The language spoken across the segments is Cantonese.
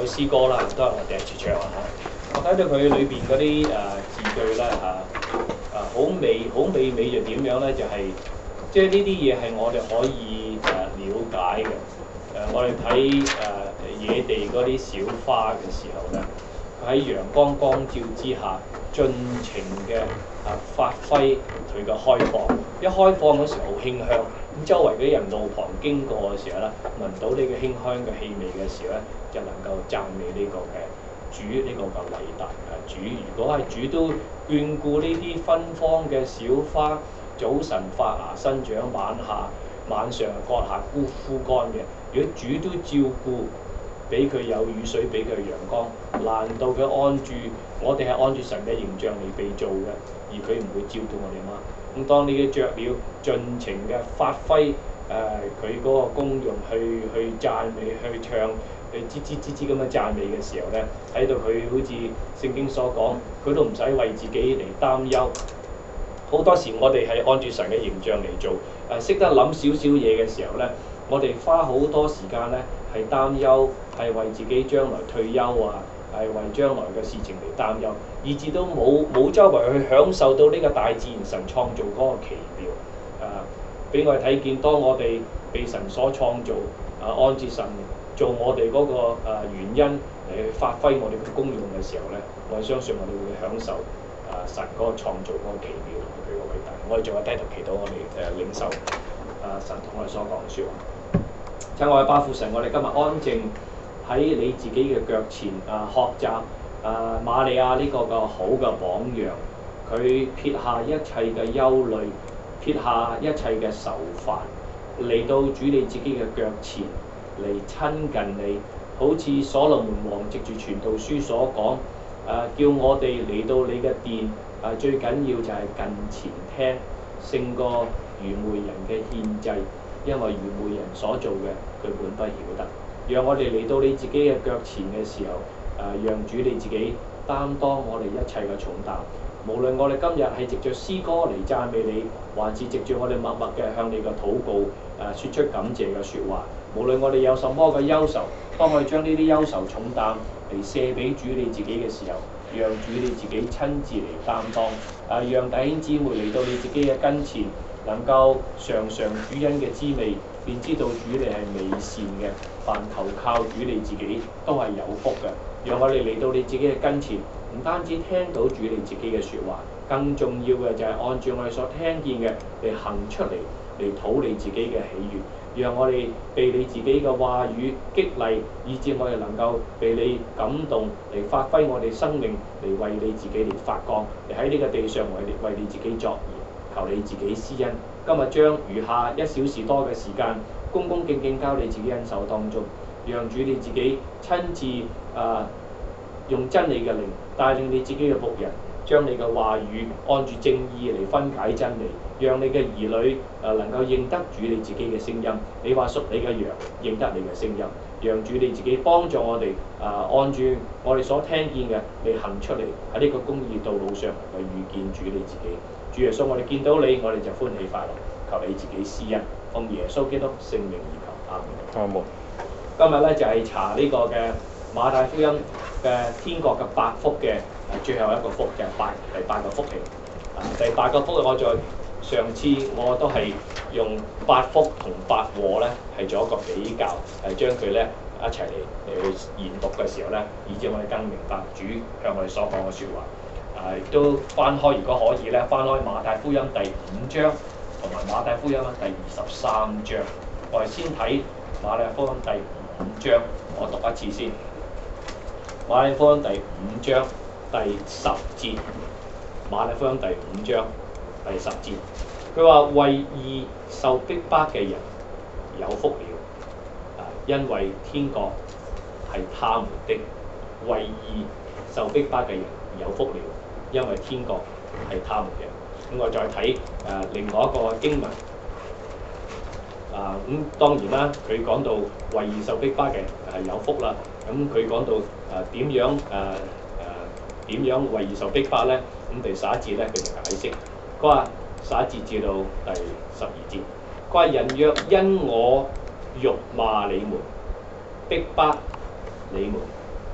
詩歌啦，都係我第一次唱啊嚇。我睇到佢裏邊嗰啲字句咧好美就點樣咧？就係即係呢啲嘢係我哋可以了解嘅。我哋睇野地嗰啲小花嘅時候咧，喺陽光光照之下，盡情嘅發揮佢嘅開放。一開放嗰時好馨香，咁周圍嗰啲人路旁經過嘅時候咧，聞到呢個馨香嘅氣味嘅時候咧，就能夠讚美呢個嘅主，呢個嘅偉大嘅主。如果係主都眷顧呢啲芬芳嘅小花，早晨發芽生長，晚上割下枯乾嘅。如果主都照顧，俾佢有雨水，俾佢陽光，難道佢按住我哋係按住神嘅形象嚟被造嘅，而佢唔會照顧我哋嗎？咁當你嘅雀鳥盡情嘅發揮佢嗰個功用去讚美、去唱、去吱咁樣讚美嘅時候咧，睇到佢好似聖經所講，佢都唔使為自己嚟擔憂。好多時我哋係按住神嘅形象嚟做，識得諗少少嘢嘅時候咧，我哋花好多時間咧係擔憂，係為自己將來退休啊，係為將來嘅事情嚟擔憂，以至都冇周圍去享受到呢個大自然神創造嗰個奇妙。俾我哋睇見，當我哋被神所創造，按住神做我哋嗰個原因嚟去發揮我哋嘅功用嘅時候咧，我相信我哋會享受神嗰個創造嗰個奇妙同埋佢嘅偉大。我哋仲有低頭祈禱，我哋領受神同我哋所講嘅説話。親愛嘅巴父神，我哋今日安靜喺你自己嘅腳前學習瑪利亞呢個好嘅榜樣，佢撇下一切嘅憂慮，撇下一切嘅愁煩，嚟到主你自己嘅腳前嚟親近你，好似所羅門王藉住傳道書所講，叫我哋嚟到你嘅殿，最緊要就係近前聽，勝過愚昧人嘅獻祭，因為愚昧人所做嘅佢本不曉得。讓我哋嚟到你自己嘅腳前嘅時候，讓主你自己擔當我哋一切嘅重擔。無論我哋今日係藉着詩歌嚟讚美你，還是藉住我哋默默嘅向你嘅禱告説出感謝嘅説話。無論我哋有什麼嘅憂愁，當我哋將呢啲憂愁重擔嚟卸俾主你自己嘅時候，讓主你自己親自嚟擔當。讓弟兄姊妹嚟到你自己嘅跟前，能夠嘗嘗主恩嘅滋味，便知道主你係美善嘅。凡求靠主你自己都係有福嘅。讓我哋嚟到你自己嘅跟前，唔單止聽到主你自己嘅説話，更重要嘅就係按照我哋所聽見嘅嚟行出嚟，嚟討你自己嘅喜悅。讓我哋被你自己嘅話語激勵，以致我哋能夠被你感動，嚟發揮我哋生命，嚟為你自己嚟發光，嚟喺呢個地上為你自己作鹽。求你自己施恩。今日將餘下1小時多嘅時間，恭恭敬敬交你自己恩手當中，讓主你自己親自用真理嘅靈帶領你自己嘅僕人，將你嘅話語按住正義嚟分解真理，讓你嘅兒女能夠認得主你自己嘅聲音。你話屬你嘅羊認得你嘅聲音，讓主你自己幫助我哋按住我哋所聽見嘅嚟行出嚟，喺呢個公義道路上嚟遇見主你自己。主耶穌，我哋見到你，我哋就歡喜快樂。求你自己施恩，奉耶穌基督聖名而求，阿門。 阿門。 今日咧就係查呢個嘅馬太福音嘅天國嘅8福嘅最後一個福，就係第八個福氣。第8個福我上次我都係用8福同8禍咧係做一個比較，將佢咧一齊嚟去研讀嘅時候咧，以致我哋更明白主向我哋所講嘅説話。亦都翻開，如果可以咧，翻開馬太福音第5章同埋馬太福音第23章。我哋先睇馬太福音第5章，我讀一次先。馬太福音第5章第10節，馬太福音第5章第10節，佢話為義受逼迫嘅人有福了，因為天國係他們的。為義受逼迫嘅人有福了，因為天國係他們嘅。咁我再睇另外一個經文，咁當然啦，佢講到為義受逼迫嘅係有福啦。咁佢講到點樣為義受逼迫咧？咁第11節咧，佢就解釋，佢話11節至到第12節，佢話人若因我辱罵你們、逼迫你們、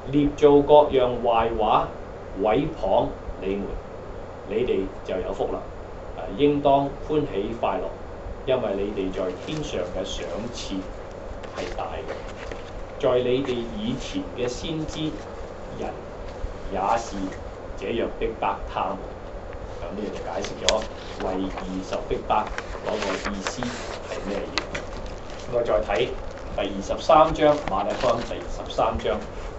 捏造各樣壞話，毀謗你們，你哋就有福啦。應當歡喜快樂，因為你哋在天上嘅賞賜係大嘅。在你哋以前嘅先知人也是這樣逼迫他們。咁呢度就解釋咗為義受逼迫嗰個意思係咩嘢。我再睇第23章，馬太福音第13章。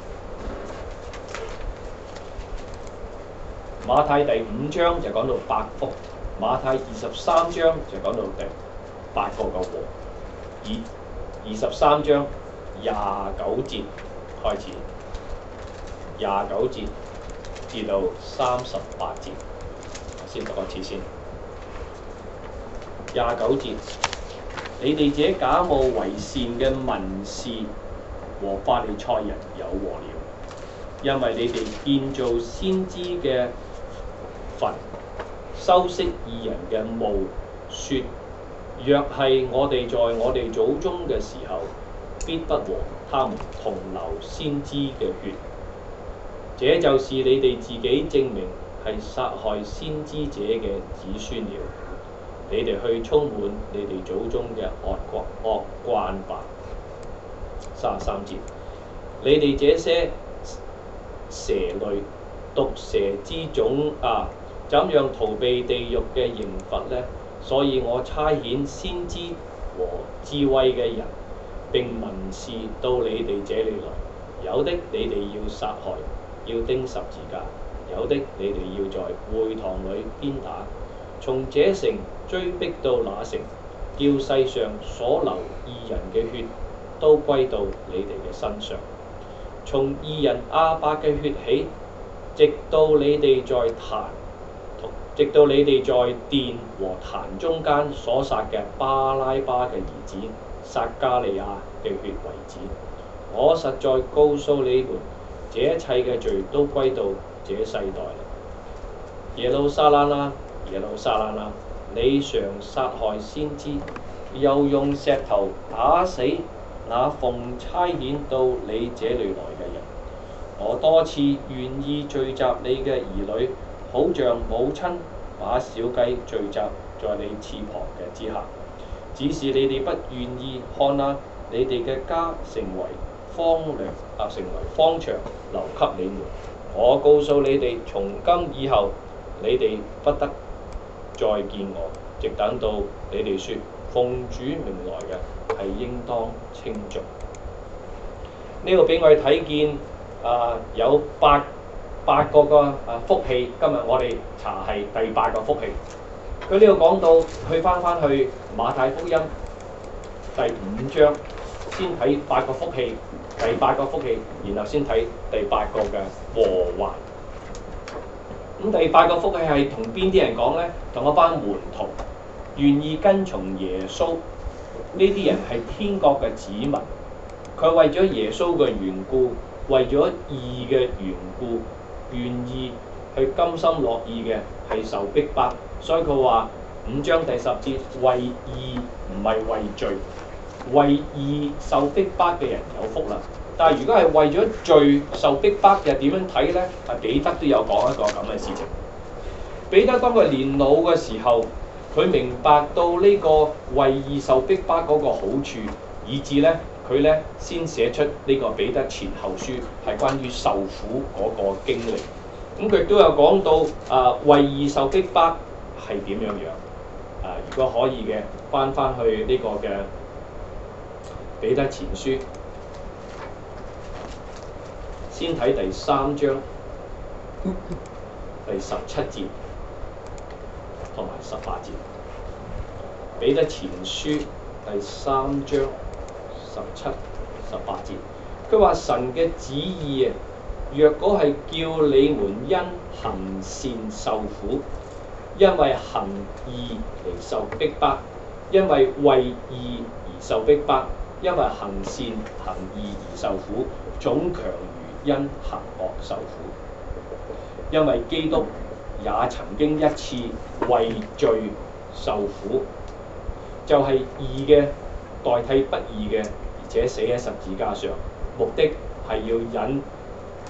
馬太第5章就講到8福，馬太23章就講到第8個嘅禍。23章29節開始，29節至到38節，先讀一次先。29節，你哋這假冒為善嘅文士和法利賽人有禍了，因為你哋建造先知嘅墳，修飾義人嘅墓，說若係我哋在我哋祖宗嘅時候，必不和他們同流先知嘅血。這就是你哋自己證明係殺害先知者嘅子孫了。你哋去充滿你哋祖宗嘅惡慣吧。33節，你哋這些蛇類，毒蛇之種啊，怎樣逃避地獄嘅刑罰呢？所以我差遣先知和智慧嘅人並文士到你哋這裡來，有的你哋要殺害，要釘十字架；有的你哋要在會堂裏鞭打，從這城追逼到那城，叫世上所流義人嘅血都歸到你哋嘅身上。從義人亞伯嘅血起，直到你哋在殿和壇中間所殺嘅巴拉巴嘅兒子撒加利亞嘅血為止。我實在告訴你們，這一切嘅罪都歸到這世代啦。耶路撒冷啊，耶路撒冷啊，你常殺害先知，又用石頭打死那奉差遣到你這裡來嘅人。我多次願意聚集你嘅兒女，好像母親把小雞聚集在你翅膀嘅之下，只是你哋不願意。看啊，你哋嘅家成為荒場，留給你們。我告訴你哋，從今以後，你哋不得再見我，直等到你哋說奉主名來嘅係應當稱頌。呢個俾我哋睇見有八個福氣。今日我哋查係第8個福氣。佢呢度講到翻去馬太福音第5章，先睇8個福氣，第8個福氣，然後先睇第8個嘅禍患。咁第8個福氣係同邊啲人講呢？同一班門徒，願意跟從耶穌。呢啲人係天國嘅子民，佢為咗耶穌嘅緣故，為咗義嘅緣故，願意去甘心樂意嘅係受逼迫。所以佢話5章第10節，為義唔係為罪，為義受逼迫嘅人有福啦。但係如果係為咗罪受逼迫，又點樣睇呢？彼得都有講一個咁嘅事情。彼得當佢年老嘅時候，佢明白到呢個為義受逼迫嗰個好處，以致呢，佢呢先寫出呢個彼得前後書，係關於受苦嗰個經歷。咁佢亦都有講到為義受逼迫係點樣樣。如果可以嘅，翻去呢個嘅彼得前書。先睇第3章第17節同埋18節。彼得前書第3章17、18節，佢話神嘅旨意若果係叫你們因行善受苦，因為行義嚟受逼迫，因為為義而受逼迫，因為行善行義而受苦，總強如因行惡受苦。因為基督也曾經一次為罪受苦，就係義嘅代替不義嘅，而且死喺十字架上，目的係要引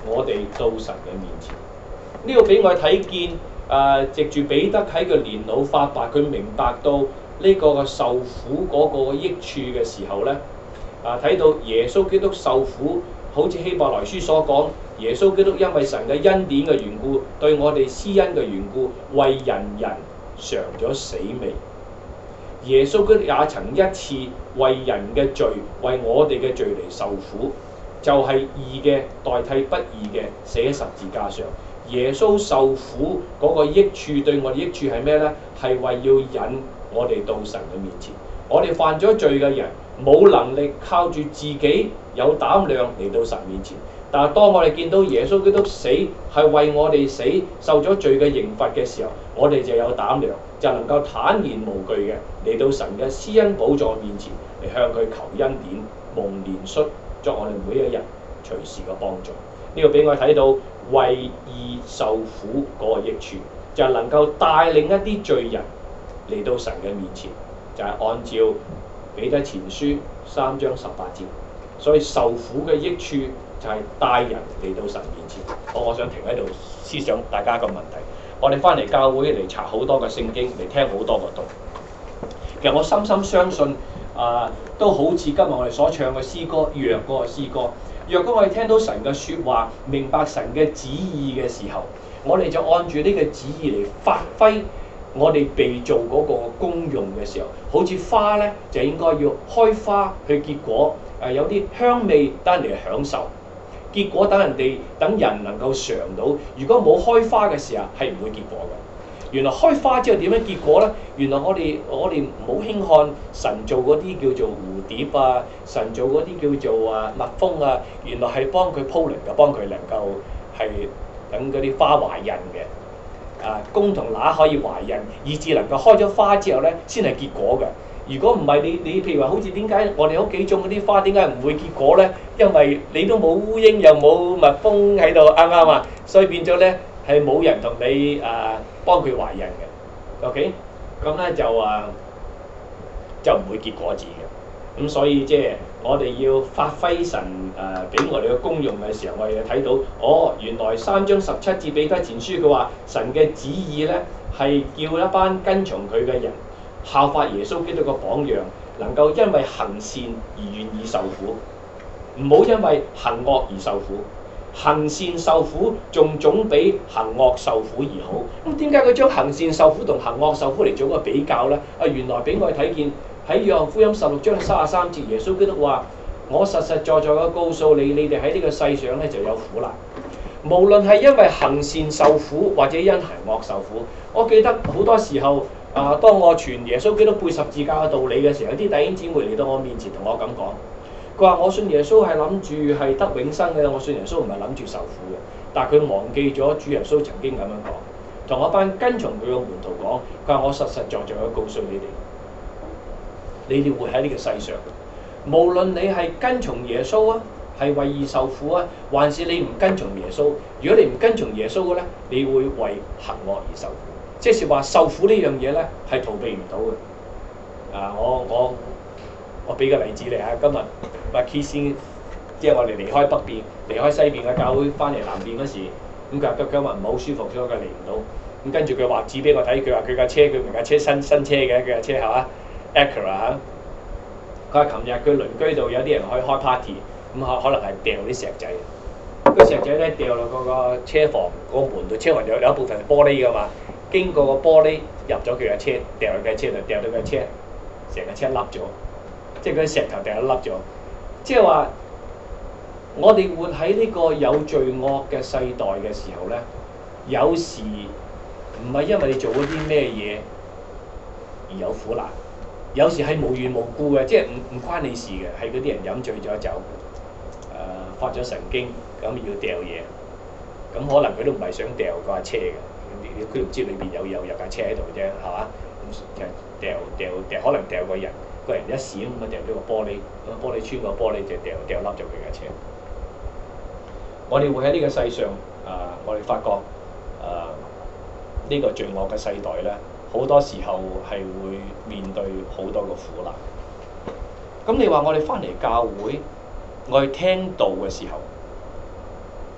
我哋到神嘅面前。呢個俾我睇見藉住彼得喺佢年老發白，佢明白到呢個受苦嗰個益處嘅時候咧，睇到耶穌基督受苦，好似希伯來書所講，耶穌基督因為神嘅恩典嘅緣故，對我哋施恩嘅緣故，為人嘗咗死味。耶穌基督也曾一次為人嘅罪，為我哋嘅罪嚟受苦，就係義嘅代替不義嘅，死喺十字架上。耶穌受苦嗰個益處，對我哋益處係咩呢？係為要引我哋到神嘅面前。我哋犯咗罪嘅人，冇能力靠住自己有膽量嚟到神面前。但係當我哋見到耶穌基督死係為我哋死，受咗罪嘅刑罰嘅時候，我哋就有膽量，就能夠坦然無懼嘅嚟到神嘅施恩寶座面前，嚟向佢求恩典、蒙憐恤，作我哋每一日隨時嘅幫助。呢個俾我睇到為義受苦嗰個益處，就係能夠帶領一啲罪人嚟到神嘅面前，就係按照彼得前書3章18節。所以受苦嘅益處就係帶人嚟到神面前。我想停喺度思想大家一個問題。我哋翻嚟教會嚟查好多嘅聖經，嚟聽好多個道。其實我深深相信都好似今日我哋所唱嘅詩歌，若嗰個詩歌。若果我哋聽到神嘅説話，明白神嘅旨意嘅時候，我哋就按住呢個旨意嚟發揮我哋被造嗰個功用嘅時候，好似花咧就應該要開花去結果，有啲香味等人嚟享受，結果等人能夠嘗到。如果冇開花嘅時候，係唔會結果嘅。原來開花之後點樣結果咧？原來我哋唔好輕看神做嗰啲叫做蝴蝶啊，神做嗰啲叫做蜜蜂啊，原來係幫佢鋪靈嘅，幫佢能夠係等嗰啲花懷孕嘅。公同乸可以懷孕，以至能夠開咗花之後咧，先係結果嘅。如果唔係你譬如話，好似點解我哋屋企種嗰啲花點解唔會結果咧？因為你都冇烏蠅又冇蜜蜂喺度，啱唔啱啊？所以變咗咧係冇人同你幫佢懷孕嘅 ，OK？ 咁咧就唔會結果子嘅。咁所以即係我哋要發揮神俾我哋嘅功用嘅時候，我哋就睇到原來3章17節彼得前書佢話神嘅旨意咧係叫一班跟從佢嘅人效法耶穌基督嘅榜樣，能夠因為行善而願意受苦，唔好因為行惡而受苦。行善受苦仲總比行惡受苦而好。咁點解佢將行善受苦同行惡受苦嚟做個比較呢？原來俾我哋睇見喺約翰福音16章33節，耶穌基督話：我實實在在嘅告訴你，你哋喺呢個世上咧就有苦難。無論係因為行善受苦，或者因行惡受苦。我記得好多時候當我傳耶穌基督背十字架嘅道理嘅時候，有啲弟兄姊妹嚟到我面前同我咁講。佢話：我信耶穌係諗住係得永生嘅，我信耶穌唔係諗住受苦嘅。但係佢忘記咗主耶穌曾經咁樣講，同一班跟從佢嘅門徒講：佢話我實實在在嘅告訴你哋活喺呢個世上，無論你係跟從耶穌啊，係為義受苦啊，還是你唔跟從耶穌。如果你唔跟從耶穌嘅咧，你會為行惡而受苦。即係話受苦呢樣嘢咧係逃避唔到嘅。我俾個例子你嚇，今日K 先，即係我哋離開北邊、離開西邊嘅教會，翻嚟南邊嗰時，咁佢今日唔好舒服，所以佢嚟唔到。咁跟住佢話指俾我睇，佢話佢架車，佢唔架車新車嘅，佢架車係嘛 Acura 嚇。佢話琴日佢鄰居度有啲人去開 party， 咁可能係掉啲石仔。個石仔咧掉落嗰個車房個門度，車房有一部分係玻璃㗎嘛，經過個玻璃入咗佢架車，掉落架車度，掉到架車成架車凹咗。即係嗰啲石頭掉一粒咗，即係話我哋活喺呢個有罪惡嘅世代嘅時候咧，有時唔係因為你做咗啲咩嘢而有苦難，有時係無緣無故嘅，即係唔關你事嘅，係嗰啲人飲醉咗酒，發咗神經咁要掉嘢，咁可能佢都唔係想掉嗰架車嘅，佢唔知裏邊有架車喺度啫，係嘛？掉可能掉個人。個人一閃咁掉咗個玻璃，個玻璃穿個玻璃就掉笠咗佢架車。我哋會喺呢個世上，我哋發覺呢個罪惡嘅世代咧，好多時候係會面對好多個苦難。咁你話我哋翻嚟教會，我哋聽道嘅時候，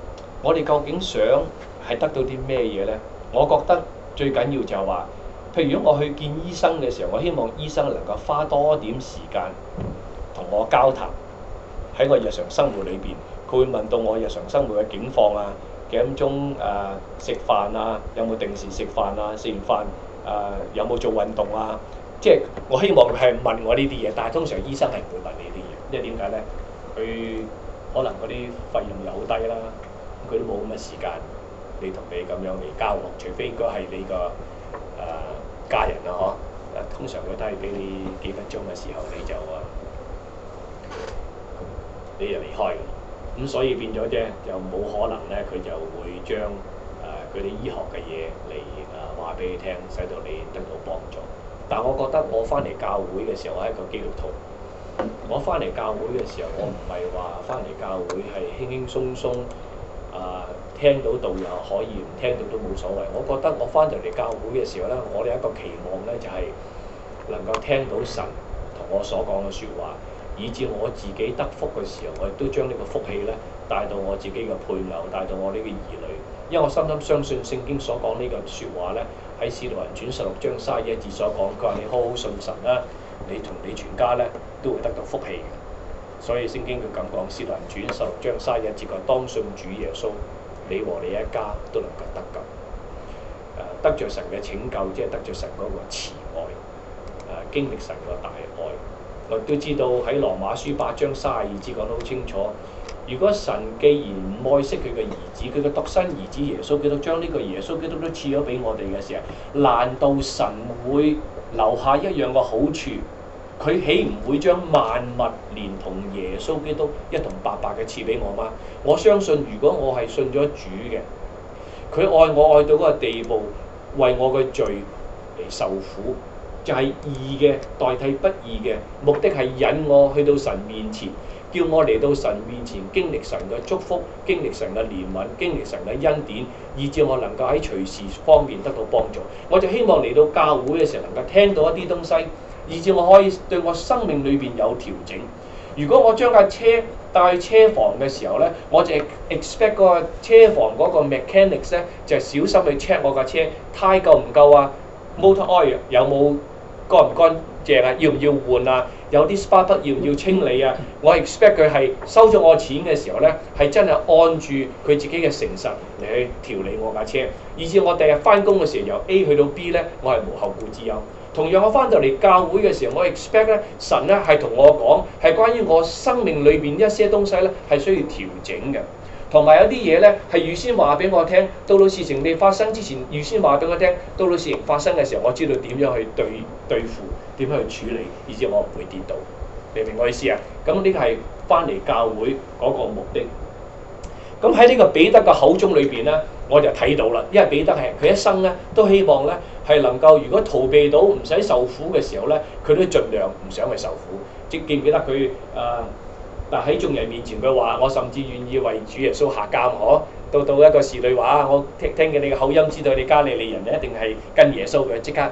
我哋究竟想係得到啲咩嘢咧？我覺得最緊要就係話，譬如如果我去見醫生嘅時候，我希望醫生能夠花多點時間同我交談，喺我日常生活裏邊，佢會問到我日常生活嘅境況啊，幾點鐘食飯啊，有冇定時食飯啊，食完飯有冇做運動啊？即係我希望係問我呢啲嘢，但係通常醫生係唔會問呢啲嘢，因為點解咧？佢可能嗰啲費用又好低啦，佢都冇咁嘅時間你同你咁樣嚟交流，除非嗰係你個家人啊，通常佢都係俾你幾分鐘嘅時候你就離開嘅，咁所以變咗啫，就冇可能咧，佢就會將佢哋醫學嘅嘢嚟話俾你聽，使到你得到幫助。但我覺得我翻嚟教會嘅時候，我係一個基督徒。我翻嚟教會嘅時候，我唔係話翻嚟教會係輕輕鬆鬆聽到道又可以，唔聽到都冇所謂。我覺得我翻到嚟教會嘅時候咧，我哋一個期望咧就係能夠聽到神同我所講嘅説話，以至我自己得福嘅時候，我亦都將呢個福氣咧帶到我自己嘅配偶，帶到我呢個兒女。因為我深深相信聖經所講呢個説話咧，喺《使徒行傳》16章31節所講，佢話你好好信神啦，你同你全家咧都會得到福氣嘅。所以聖經佢咁講，《使徒行傳》16章31節佢當信主耶穌，你和你一家都能夠得救。得着神嘅拯救，即係得着神嗰個慈愛，經歷神個大愛。我都知道喺羅馬書8章32節講得好清楚。如果神既然唔愛惜佢嘅兒子，佢嘅獨生兒子耶穌基督，將呢個耶穌基督都賜咗俾我哋嘅時候，難道神會留下一樣嘅好處？佢豈唔會將萬物連同耶穌基督一同白白嘅賜俾我嗎？我相信如果我係信咗主嘅，佢愛我愛到嗰個地步，為我嘅罪嚟受苦，就係義嘅代替不義嘅，目的係引我去到神面前，叫我嚟到神面前經歷神嘅祝福，經歷神嘅憐憫，經歷神嘅恩典，以至我能夠喺隨時方面得到幫助。我就希望嚟到教會嘅時候能夠聽到一啲東西，以至我可以對我生命裏邊有調整。如果我將架車帶去車房嘅時候咧，我就 expect 嗰個車房嗰個 mechanics 咧就係小心去 check 我架車胎夠唔夠啊 ，motor oil 有冇乾唔乾淨啊，要唔要換啊，有啲 spark plug 要唔要清理啊。我 expect 佢係收咗我錢嘅時候咧，係真係按住佢自己嘅誠實嚟去調理我架車，以至我第日翻工嘅時候由 A 去到 B 咧，我係無後顧之憂。同樣我翻到嚟教會嘅時候，我 expect 咧神咧係同我講係關於我生命裏邊一些東西咧係需要調整嘅，同埋有啲嘢咧係預先話俾我聽，到到事情未發生之前預先話俾我聽，到到事情發生嘅時候，我知道點樣去對付，點樣去處理，以至我唔會跌倒。明唔明我意思啊？咁呢個係翻嚟教會嗰個目的。咁喺呢個彼得嘅口中裏邊咧，我就睇到啦，因為彼得係佢一生咧都希望咧係能夠，如果逃避到唔使受苦嘅時候咧，佢都盡量唔想去受苦。記唔記得佢但喺眾人面前佢話：我甚至願意為主耶穌下監可。到一個侍女話：我聽見你嘅口音，知道你加利利人一定係跟耶穌嘅，即刻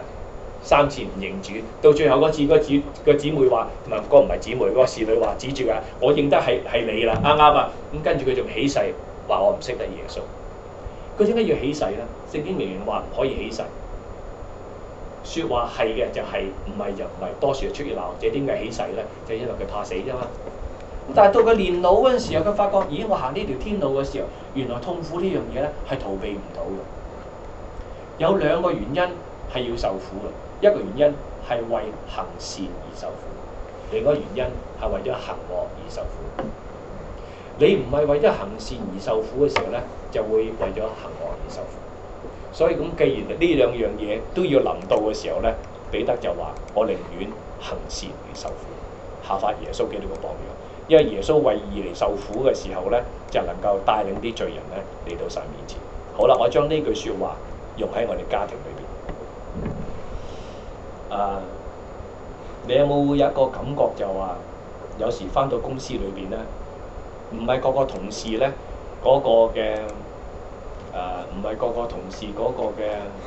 3次唔認主。到最後嗰次個姊妹話：唔係姊妹，嗰個侍女話指住啊，我認得係你啦，啱啱啊。咁跟住佢仲起誓話：我唔識得耶穌。佢點解要起誓咧？聖經明明話唔可以起誓，説話係嘅就係，唔係就唔係，多説出熱鬧。者點解起誓咧？就係因為佢怕死啫嘛。咁但係到佢年老嗰陣時候，佢發覺：咦，我行呢條天路嘅時候，原來痛苦呢樣嘢咧係逃避唔到嘅。有2個原因係要受苦嘅，一個原因係為行善而受苦，另一個原因係為咗行惡而受苦。你唔係為咗行善而受苦嘅時候咧，就會為咗行惡而受苦。所以咁，既然呢2樣嘢都要臨到嘅時候咧，彼得就話：我寧願行善而受苦，效法耶穌基督嘅榜樣。因為耶穌為義嚟受苦嘅時候咧，就能夠帶領啲罪人咧嚟到神面前。好啦，我將呢句説話用喺我哋家庭裏邊。你有冇一個感覺就話，有時返到公司裏邊咧，唔係個個同事咧嗰個嘅唔係個個同事嗰個嘅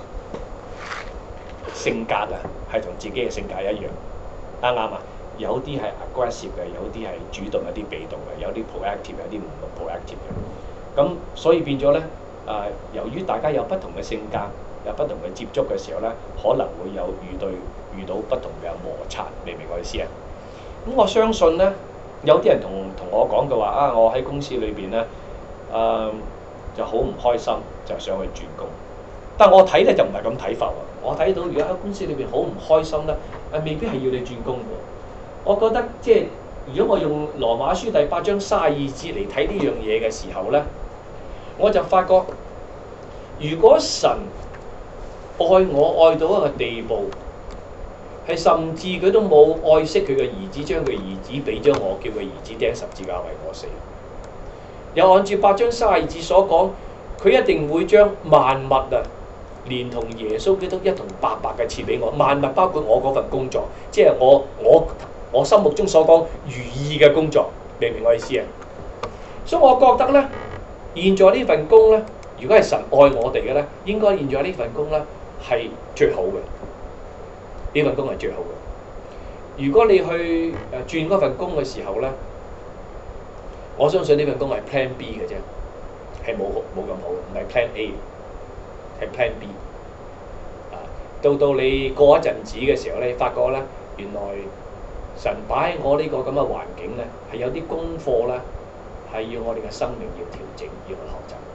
性格啊，係同自己嘅性格一樣，啱唔啱啊？有啲係 aggressive 嘅，有啲係主動，有啲被動嘅，有啲 proactive，有啲唔 proactive 嘅。 咁所以變咗咧由於大家有不同嘅性格，有不同嘅接觸嘅時候咧，可能會有遇到不同嘅摩擦，明唔明我意思啊？咁我相信咧，有啲人同我講嘅話啊，我喺公司裏邊咧就好唔開心，就想去轉工。但我睇咧就唔係咁睇法喎。我睇到如果喺公司裏邊好唔開心咧，未必係要你轉工喎。我覺得即係如果我用羅馬書第8章32節嚟睇呢樣嘢嘅時候咧，我就發覺，如果神愛我愛到一個地步，係甚至佢都冇愛惜佢嘅兒子，將佢兒子俾咗我，叫佢兒子釘十字架為我死。又按照8章32節所講，佢一定會將萬物啊，連同耶穌基督一同白白嘅賜俾我。萬物包括我嗰份工作，即係我心目中所講如意嘅工作，明唔明我意思啊？所以我覺得咧，現在呢份工咧，如果係神愛我哋嘅咧，應該現在呢份工咧係最好嘅。呢份工係最好嘅。如果你去轉嗰份工嘅時候咧，我相信呢份工係 Plan B 嘅啫，係冇咁好，唔係 Plan A， 係 Plan B。到你過一陣子嘅時候咧，你發覺咧，原來神擺喺我呢個咁嘅環境咧，係有啲功課咧，係要我哋嘅生命要調整，要去學習。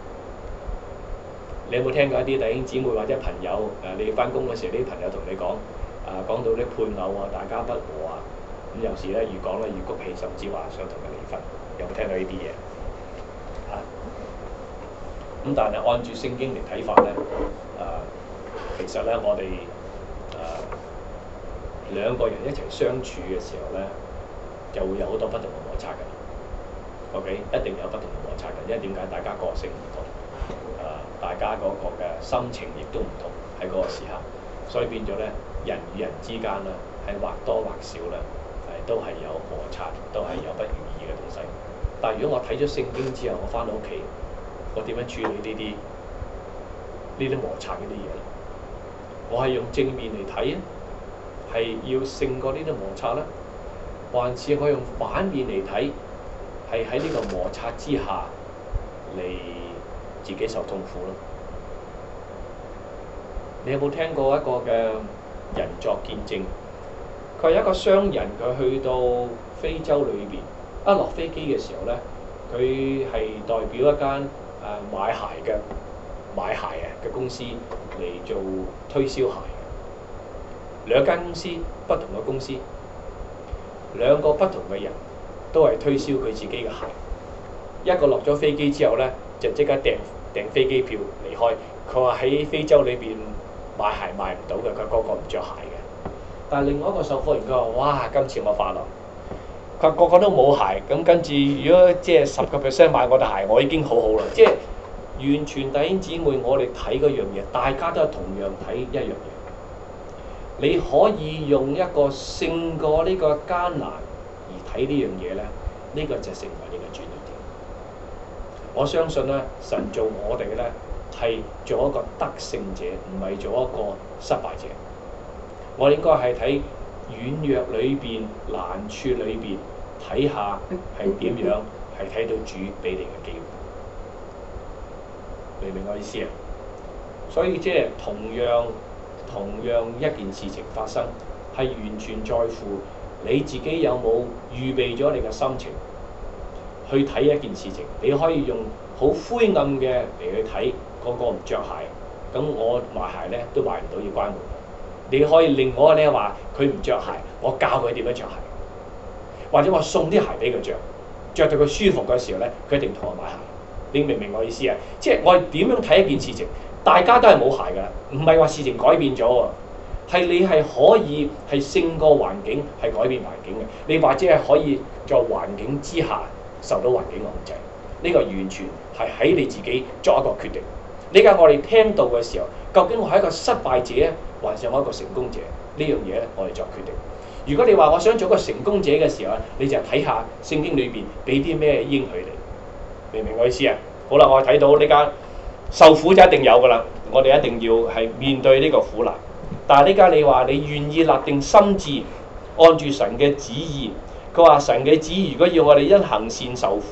你有冇聽過一啲弟兄姊妹或者朋友你翻工嘅時候，啲朋友同你講講到啲配偶啊，大家不和啊，咁有時咧越講咧越谷氣，甚至話想同佢離婚。有冇聽到呢啲嘢？咁但係按住聖經嚟睇法咧，其實咧我哋兩個人一齊相處嘅時候咧，就會有好多不同嘅摩擦嘅。OK， 一定有不同嘅摩擦嘅，因為點解？大家個性唔同，大家嗰個嘅心情亦都唔同喺嗰個時刻，所以變咗咧，人與人之間咧，係或多或少咧，都係有摩擦，都係有不如意嘅東西。但係如果我睇咗聖經之後，我翻到屋企，我點樣處理呢啲摩擦嗰啲嘢咧？我係用正面嚟睇啊，係要勝過呢啲摩擦咧，還是我用反面嚟睇，係喺呢個摩擦之下嚟自己受痛苦咯？你有冇聽過一個嘅人作見證？佢係一個商人，佢去到非洲裏邊，一落飛機嘅時候咧，佢係代表一間買鞋嘅公司嚟做推銷鞋。兩間公司不同嘅公司，兩個不同嘅人都係推銷佢自己嘅鞋。一個落咗飛機之後咧，就即刻訂飛機票離開。佢話喺非洲裏邊買鞋買唔到嘅，佢個個唔着鞋嘅。但係另外一個售貨員佢話：哇，今次我發達！佢話個個都冇鞋，咁跟住如果即係10% 買我對鞋，我已經好好啦。即係完全弟兄姊妹，我哋睇嗰樣嘢，大家都係同樣睇一樣嘢。你可以用一個勝過呢個艱難而睇呢樣嘢咧，呢個就成為你嘅轉捩點。我相信咧，神做我哋咧係做一個得勝者，唔係做一個失敗者。我哋應該係睇軟弱裏邊、難處裏邊，睇下係點樣，係睇到主俾你嘅機會。明唔明我意思啊？所以即係同樣一件事情發生，係完全在乎你自己有冇預備咗你嘅心情去睇一件事情。你可以用好灰暗嘅嚟去睇，個個唔着鞋，咁我賣鞋咧都賣唔到，要關門。你可以另外咧話佢唔着鞋，我教佢點樣着鞋，或者我送啲鞋俾佢着到佢舒服嘅時候咧，佢一定同我買鞋。你明唔明我意思啊？即係我係點樣睇一件事情？大家都係冇鞋㗎，唔係話事情改變咗喎，係你係可以係勝過環境，係改變環境嘅。你或者係可以在環境之下受到環境控制，呢個完全係喺你自己作一個決定。呢家我哋聽到嘅時候，究竟我係一個失敗者，還是我一個成功者？呢樣嘢咧，我哋作決定。如果你話我想做一個成功者嘅時候咧，你就睇下聖經裏邊俾啲咩應許你。明唔明我意思啊？好啦，我睇到呢家受苦就一定有㗎啦，我哋一定要係面對呢個苦難。但係呢家你話你願意立定心志，按住神嘅旨意，佢話神嘅旨意如果要我哋因行善受苦，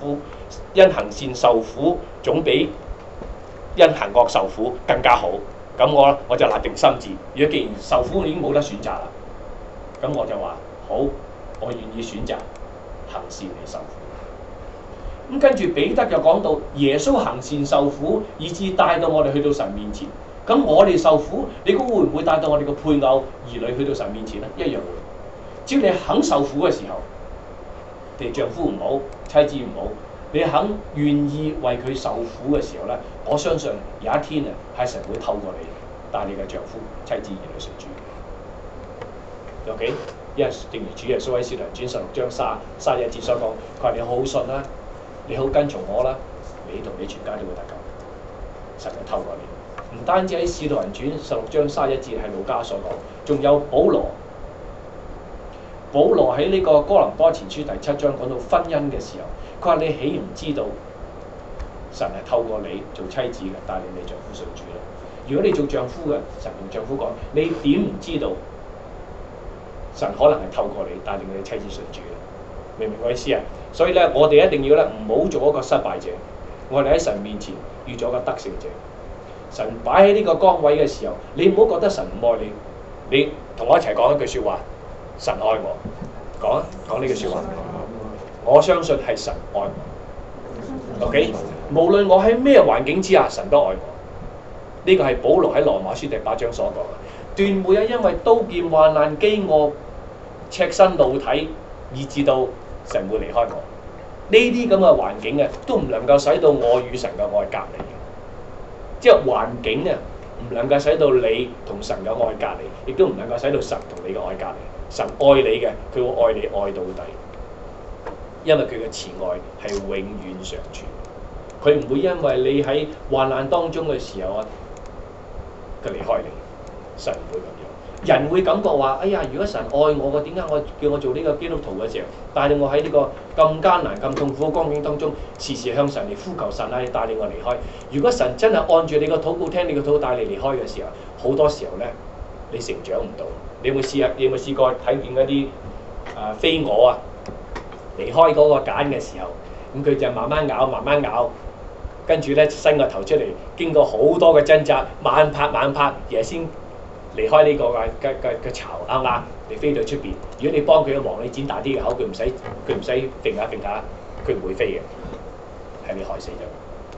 因行善受苦總比因行惡受苦更加好。咁我就立定心志，如果既然受苦已經冇得選擇啦，咁我就話好，我願意選擇行善嚟受苦。咁跟住彼得就講到耶穌行善受苦，以致帶到我哋去到神面前。咁我哋受苦，你估會唔會帶到我哋嘅配偶兒女去到神面前咧？一樣會。只要你肯受苦嘅時候，你丈夫唔好，妻子唔好，你肯願意為佢受苦嘅時候咧，我相信有一天啊，係神會透過你帶你嘅丈夫、妻子、兒女信主。OK， 因為正如主耶穌喺使徒行傳16章31節所講，佢話你好信啦，你好跟從我啦，你同你全家都會得救。神就透過你。唔單止喺《使徒行傳》16章31節係路加所講，仲有保羅。保羅喺呢個哥林多前書第7章講到婚姻嘅時候，佢話你豈唔知道神係透過你做妻子嘅帶領你丈夫信主咧？如果你做丈夫嘅，神同丈夫講，你點唔知道神可能係透過你帶領你妻子信主咧？明唔明我意思啊？所以咧，我哋一定要咧唔好做一個失敗者，我哋喺神面前要做一個得勝者。神擺喺呢個崗位嘅時候，你唔好覺得神唔愛你。你同我一齊講一句説話：神愛我。講呢句説話。我相信係神愛我。OK， 無論我喺咩環境之下，神都愛我。呢個係保羅喺羅馬書第8章所講嘅。斷沒有因為刀劍、患難、飢餓、赤身露體，以致到神會離開我。呢啲咁嘅環境啊，都唔能夠使到我與神嘅愛隔離。即係環境啊，唔能夠使到你同神嘅愛隔離，亦都唔能夠使到神同你嘅愛隔離。神愛你嘅，佢會愛你愛到底，因為佢嘅慈愛係永遠常存。佢唔會因為你喺患難當中嘅時候啊，佢離開你。神唔會咁樣。人會感覺話：哎呀，如果神愛我嘅，點解我叫我做呢個基督徒嘅時候，帶領我喺呢個咁艱難、咁痛苦嘅光景當中，時時向神嚟呼求神啊，帶領我離開。如果神真係按住你個禱告聽你個禱告帶你離開嘅時候，好多時候咧，你成長唔到。你有冇試過睇見嗰啲飛蛾啊離開嗰個繭嘅時候，咁佢就慢慢咬，跟住咧伸個頭出嚟，經過好多嘅掙扎，慢拍，然後先離開呢個嘅巢，啱唔啱？你飛到出邊，如果你幫佢嘅忙，你剪大啲嘅口，佢唔使揈下，佢唔會飛嘅，係你害死咗。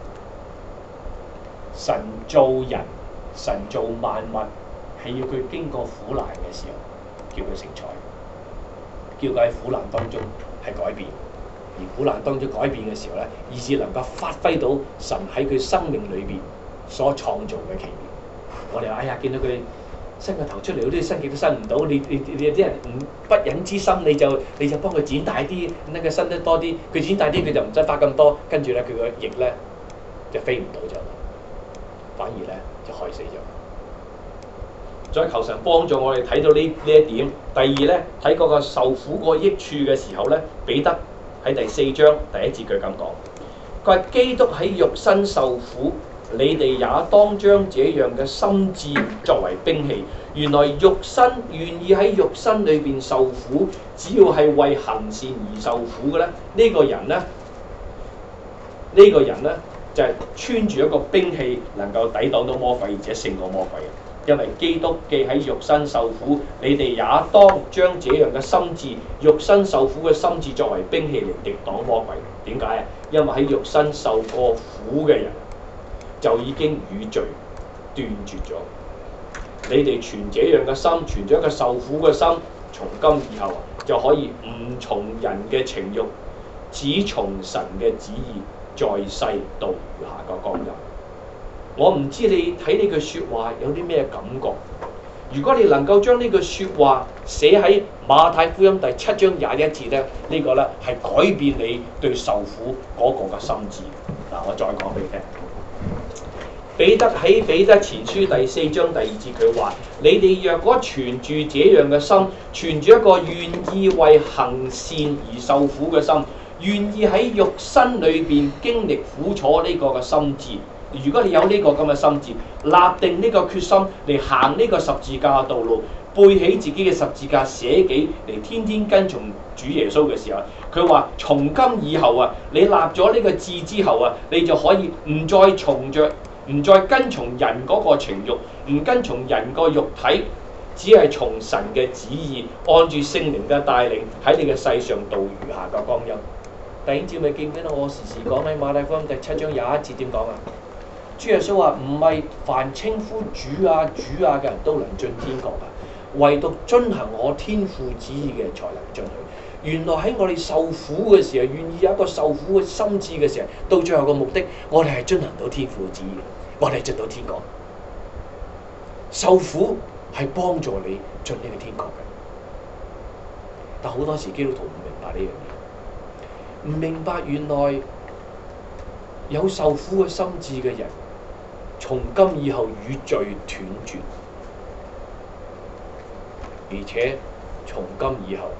神造人，神造萬物，係要佢經過苦難嘅時候，叫佢成才，叫佢喺苦難當中係改變，而苦難當中改變嘅時候咧，以致能夠發揮到神喺佢生命裏邊所創造嘅奇妙。我哋話：哎呀，見到佢伸個頭出嚟，好似伸極都伸唔到，你有啲人不忍之心，你就幫佢剪大啲，等佢伸得多啲。佢剪大啲，佢就唔使花咁多，跟住咧佢個翼咧就飛唔到咗，反而咧就害死咗。再求神幫助我哋睇到呢一點。第二咧，睇嗰個受苦個益處嘅時候咧，彼得喺第4章第1節佢咁講：佢話基督喺肉身受苦，你哋也當將這樣嘅心志作為兵器。原來肉身願意喺肉身裏邊受苦，只要係為行善而受苦嘅咧，呢個人咧就係穿住一個兵器，能夠抵擋到魔鬼，而且勝過魔鬼嘅。因為基督既喺肉身受苦，你哋也當將這樣嘅心志，肉身受苦嘅心志作為兵器嚟敵擋魔鬼。點解啊？因為喺肉身受過苦嘅人，就已經與罪斷絕咗。你哋存這樣嘅心，存咗一個受苦嘅心，從今以後就可以唔從人嘅情慾，只從神嘅旨意，在世度餘下個光陰。我唔知你睇呢句説話有啲咩感覺？如果你能夠將呢句説話寫喺馬太福音第7章21節咧，呢個咧係改變你對受苦嗰個嘅心志。嗱，我再講俾你聽。彼得喺彼得前書第4章第2節佢話：你哋若果存住這樣嘅心，存住一個願意為行善而受苦嘅心，願意喺肉身裏邊經歷苦楚呢個嘅心志， 如果你有呢個咁嘅心志，立定呢個決心嚟行呢個十字架嘅道路，背起自己嘅十字架捨己嚟天天跟從主耶穌嘅時候，佢話從今以後啊，你立咗呢個志之後啊，你就可以唔再跟從人嗰個情慾，唔跟從人個肉體，只係從神嘅旨意，按住聖靈嘅帶領喺你嘅世上度餘下嘅光陰。弟兄姊妹記唔記得我時時講喺馬太福音第7章21節點講啊？主耶穌話唔係凡稱呼主啊主啊嘅人都能進天國啊，唯獨遵行我天父旨意嘅才能進去。原來喺我哋受苦嘅時候，願意有一個受苦嘅心志嘅時候，到最後個目的，我哋係遵行到天父嘅旨意，我哋係進到天國。受苦係幫助你進呢個天國嘅，但好多時基督徒唔明白呢樣嘢，唔明白原來有受苦嘅心志嘅人，從今以後與罪斷絕，而且從今以後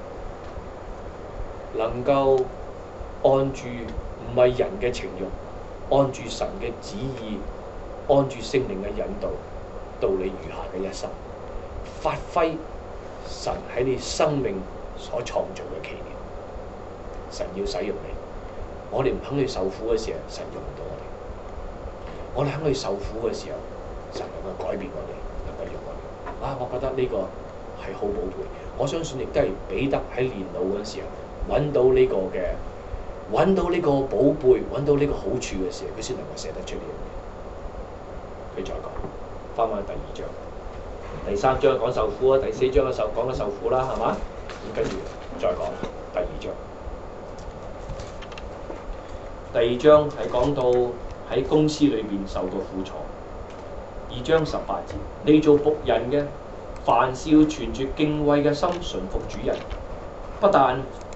能夠按住唔係人嘅情慾，按住神嘅旨意，按住聖靈嘅引導，到你餘下嘅一生，發揮神喺你生命所創造嘅奇妙。神要使用你，我哋唔肯去受苦嘅時候，神用唔到我哋；我哋肯去受苦嘅時候，神能夠改變我哋，能夠用我哋。我覺得呢個係好寶貝。我相信亦都係彼得喺年老嘅時候揾到呢個寶貝，揾到呢個好處嘅時候，佢先能夠寫得出呢樣嘢。佢再講，翻返第2章，第3章講受苦啊，第4章講咗受苦啦，係嘛？咁跟住再講第2章。第2章係講到喺公司裏邊受過苦楚。2章18節，你做僕人嘅，凡事要存住敬畏嘅心順服主人，不但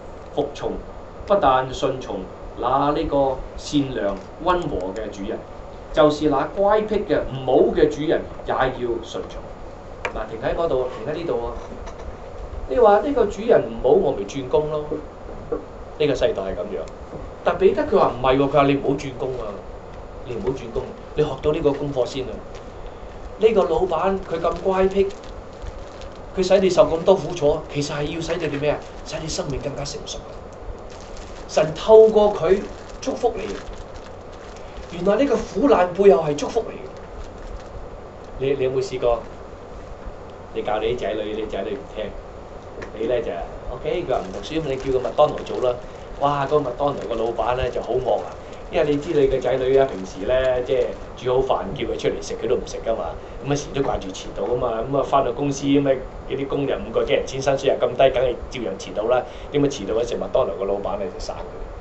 順從那呢個善良溫和嘅主人，就是那乖僻嘅唔好嘅主人也要順從。嗱，停喺嗰度，停喺呢度啊！你話呢個主人唔好，我咪轉工咯。呢個世代係咁樣。但彼得佢話唔係喎，佢話你唔好轉工啊！你唔好轉工，你學到呢個功課先啊！呢個老闆佢咁乖僻，佢使你受咁多苦楚，其實係要使你哋咩啊？使你生命更加成熟。神透過佢祝福你，原來呢個苦難背後係祝福你。你有冇試過？你教你啲仔女，你仔女唔聽，你咧就 OK，佢話唔讀書，咁你叫個麥當勞做啦。哇！個麥當勞個老闆咧就好惡啊，因為你知你嘅仔女啊，平時咧即係煮好飯叫佢出嚟食，佢都唔食噶嘛。咁啊時都掛住遲到啊嘛。咁啊翻到公司咁啊，嗰啲工人5個幾人錢薪水又咁低，梗係照樣遲到啦。點解遲到嗰時麥當勞個老闆咧就生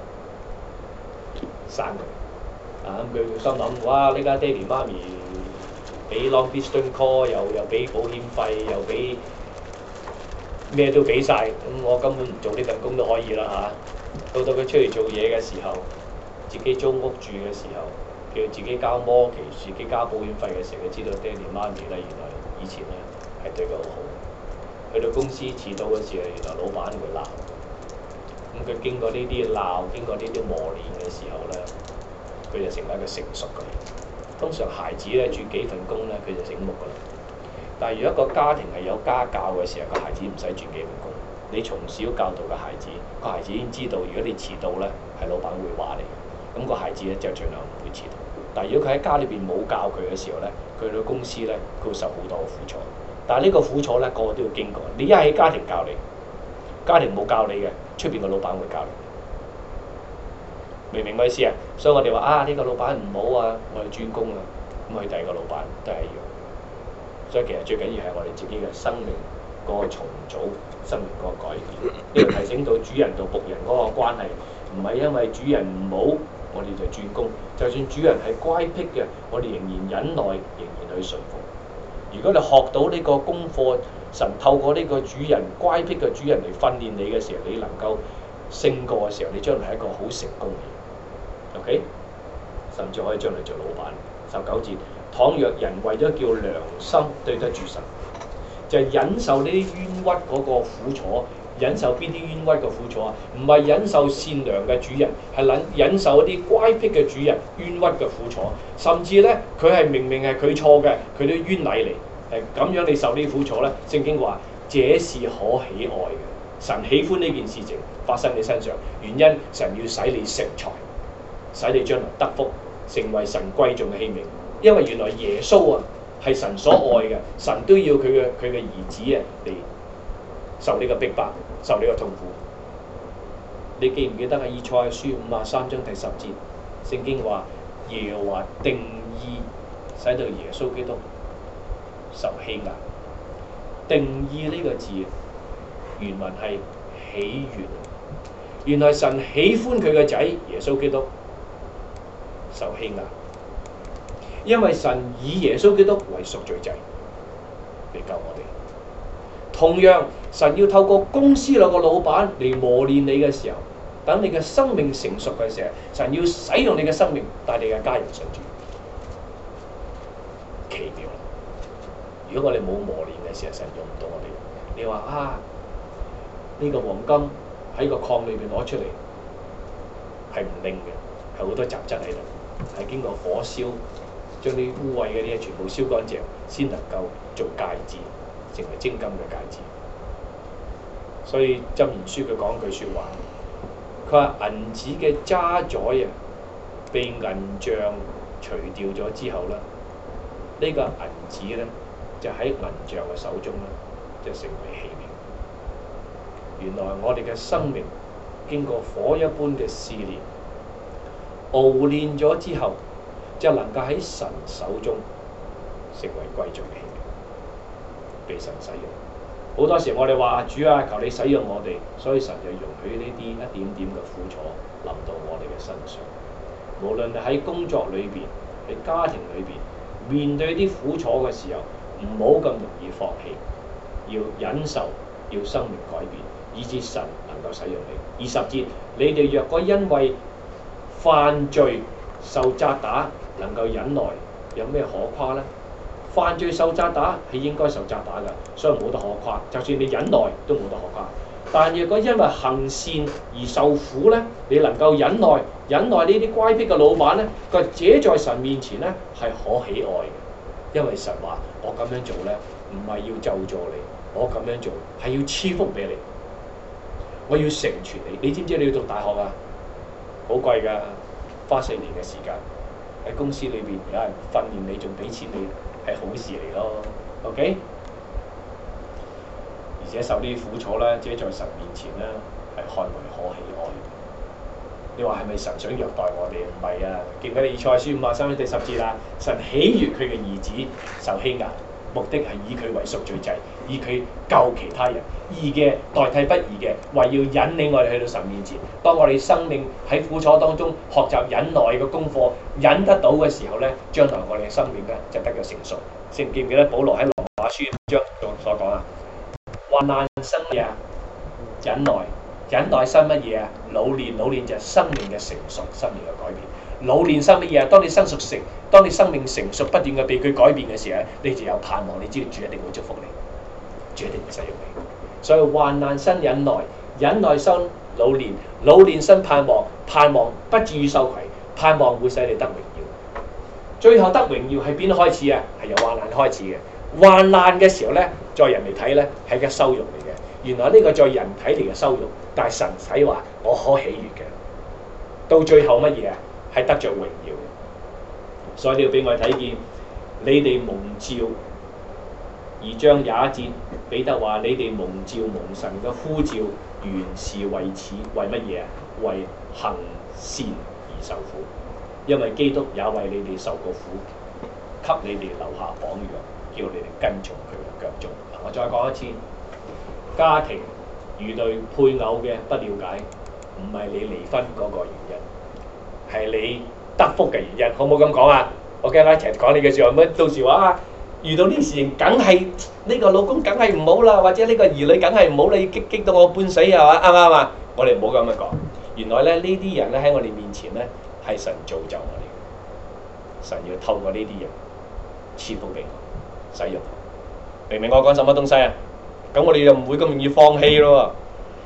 佢啊？咁佢心諗：哇！呢家爹哋媽咪俾 long distance call，又俾保險費，又俾咩都俾晒，咁我根本唔做呢份工都可以啦嚇。到佢出嚟做嘢嘅時候，自己租屋住嘅時候，叫自己交摩期、自己交保險費嘅時候，佢知道爹哋媽咪咧原來以前咧係對佢好好。去到公司遲到嘅時候，原來老闆會鬧。咁佢經過呢啲鬧，經過呢啲磨練嘅時候咧，佢就成為一個成熟嘅人。通常孩子咧轉幾份工咧，佢就醒目㗎啦。但係如果一個家庭係有家教嘅時候，個孩子唔使轉幾份工。你從小教導嘅孩子，個孩子已經知道，如果你遲到咧，係老闆會話你。咁個孩子咧就盡量唔會遲到。但係如果佢喺家裏邊冇教佢嘅時候咧，佢去到公司咧，佢會受好多苦楚。但係呢個苦楚咧，個個都要經過。你一喺家庭教你，家庭冇教你嘅，出邊個老闆會教你。明唔明我意思啊？所以我哋話啊，呢個老闆唔好啊，我哋轉工啊，咁去第二個老闆都係一樣。所以其實最緊要係我哋自己嘅生命嗰個重組，生命嗰個改變。呢個提醒到主人到僕人嗰個關係，唔係因為主人唔好，我哋就轉工。就算主人係乖僻嘅，我哋仍然忍耐，仍然去順服。如果你學到呢個功課，神透過呢個主人乖僻嘅主人嚟訓練你嘅時候，你能夠勝過嘅時候，你將來係一個好成功嘅人。OK， 甚至可以將來做老闆。19節，倘若人為咗叫良心對得住神，就係忍受呢啲冤屈嗰個苦楚， 忍受邊啲冤屈嘅苦楚啊？唔係忍受善良嘅主人，係忍受一啲乖僻嘅主人冤屈嘅苦楚。甚至咧，佢係明明係佢錯嘅，佢都冤禮嚟。咁樣你受呢啲苦楚咧，聖經話這是可喜愛嘅。神喜歡呢件事情發生你身上，原因神要使你成才，使你將來得福，成為神貴重嘅器皿。因為原來耶穌啊係神所愛嘅，神都要佢嘅兒子啊嚟受呢個逼迫，受呢個痛苦。你記唔記得喺以賽亞書53章第10節，聖經話耶和華定意使到耶穌基督受欺壓。定意呢個字原文係喜悅，原來神喜歡佢嘅仔耶穌基督受欺壓，因為神以耶穌基督為贖罪祭嚟救我哋。同樣，神要透過公司兩個老闆嚟磨練你嘅時候，等你嘅生命成熟嘅時候，神要使用你嘅生命帶你嘅家人信主，奇妙。如果我哋冇磨練嘅時候，神用唔到我哋。你話啊，呢個黃金喺個礦裏邊攞出嚟係唔靈嘅，係好多雜質喺度，係經過火燒，將啲污穢嘅啲嘢全部燒乾淨，先能夠做戒指，成為精金嘅戒指。所以箴言書佢講句説話，佢話銀子嘅渣滓啊，被銀匠除掉咗之後咧，呢個銀子咧就喺銀匠嘅手中咧，就成為器皿。原來我哋嘅生命經過火一般嘅試煉、熬煉咗之後，就能夠喺神手中成為貴重嘅器皿，被神使用。好多時我哋話主啊，求你使用我哋，所以神就容許呢啲一點點嘅苦楚臨到我哋嘅身上。無論你喺工作裏邊、喺家庭裏邊面對啲苦楚嘅時候，唔好咁容易放棄，要忍受，要生命改變，以致神能夠使用你。20節，你哋若果因為犯罪受責打，能夠忍耐，有咩可誇呢？犯罪受責打係應該受責打㗎，所以冇得可誇。就算你忍耐都冇得可誇。但若果因為行善而受苦呢，你能夠忍耐呢啲乖僻嘅老闆呢，佢這在神面前呢係可喜愛嘅，因為神話我咁樣做呢，唔係要咒詛你，我咁樣做係要賜福俾你，我要成全你。你知唔知你要讀大學啊？好貴㗎，花4年嘅時間喺公司裏邊有人訓練你，仲俾錢你。係好事嚟咯 ，OK？ 而且受呢啲苦楚咧，即係在神面前咧，係看為可喜愛。你話係咪神想虐待我哋？唔係啊！記唔記得以賽亞書53章第10節啦？神喜悅佢嘅兒子受欺壓，目的係以佢為贖罪祭，以佢救其他人，義嘅代替不義嘅，為要引領我哋去到神面前。當我哋生命喺苦楚當中學習忍耐嘅功課，忍得到嘅時候咧，將來我哋嘅生命咧就得咗成熟。記唔記得保羅喺羅馬書5章所講啊？患難生乜嘢啊？忍耐，忍耐生乜嘢啊？老練，老練就係生命嘅成熟，生命嘅改變。老練生乜嘢啊？當你當你生命成熟，不斷嘅被佢改變嘅時候，你就有盼望，你知道主一定會祝福你，主一定會使用你。所以患難生忍耐，忍耐生老練，老練生盼望，盼望不至於羞愧，盼望會使你得榮耀。最後得榮耀係邊開始啊？係由患難開始嘅。患難嘅時候咧，在人嚟睇咧係個羞辱嚟嘅。原來呢個在人睇嚟嘅羞辱，但係神使話我可喜悅嘅。到最後乜嘢啊？係得着榮耀嘅。所以你要俾我哋睇見，你哋蒙召2章21節，彼得話：你哋蒙召蒙神嘅呼召，原是為此，為乜嘢啊？為行善而受苦。因為基督也為你哋受過苦，給你哋留下榜樣，叫你哋跟從佢嘅腳蹤。我再講一次，家庭遇對配偶嘅不了解，唔係你離婚嗰個原因，係你得福嘅原因。好唔好咁講啊？我驚啦，一齊講你嘅説話，乜到時話啊，遇到呢啲事情，梗係呢個老公梗係唔好啦，或者呢個兒女梗係唔好，你激到我半死係嘛？啱唔啱啊？我哋唔好咁樣講。原來咧，呢啲人咧喺我哋面前咧，係神造就我哋，神要透過呢啲人賜福俾我使用，明唔明我講什麼東西啊？咁我哋就唔會咁容易放棄咯。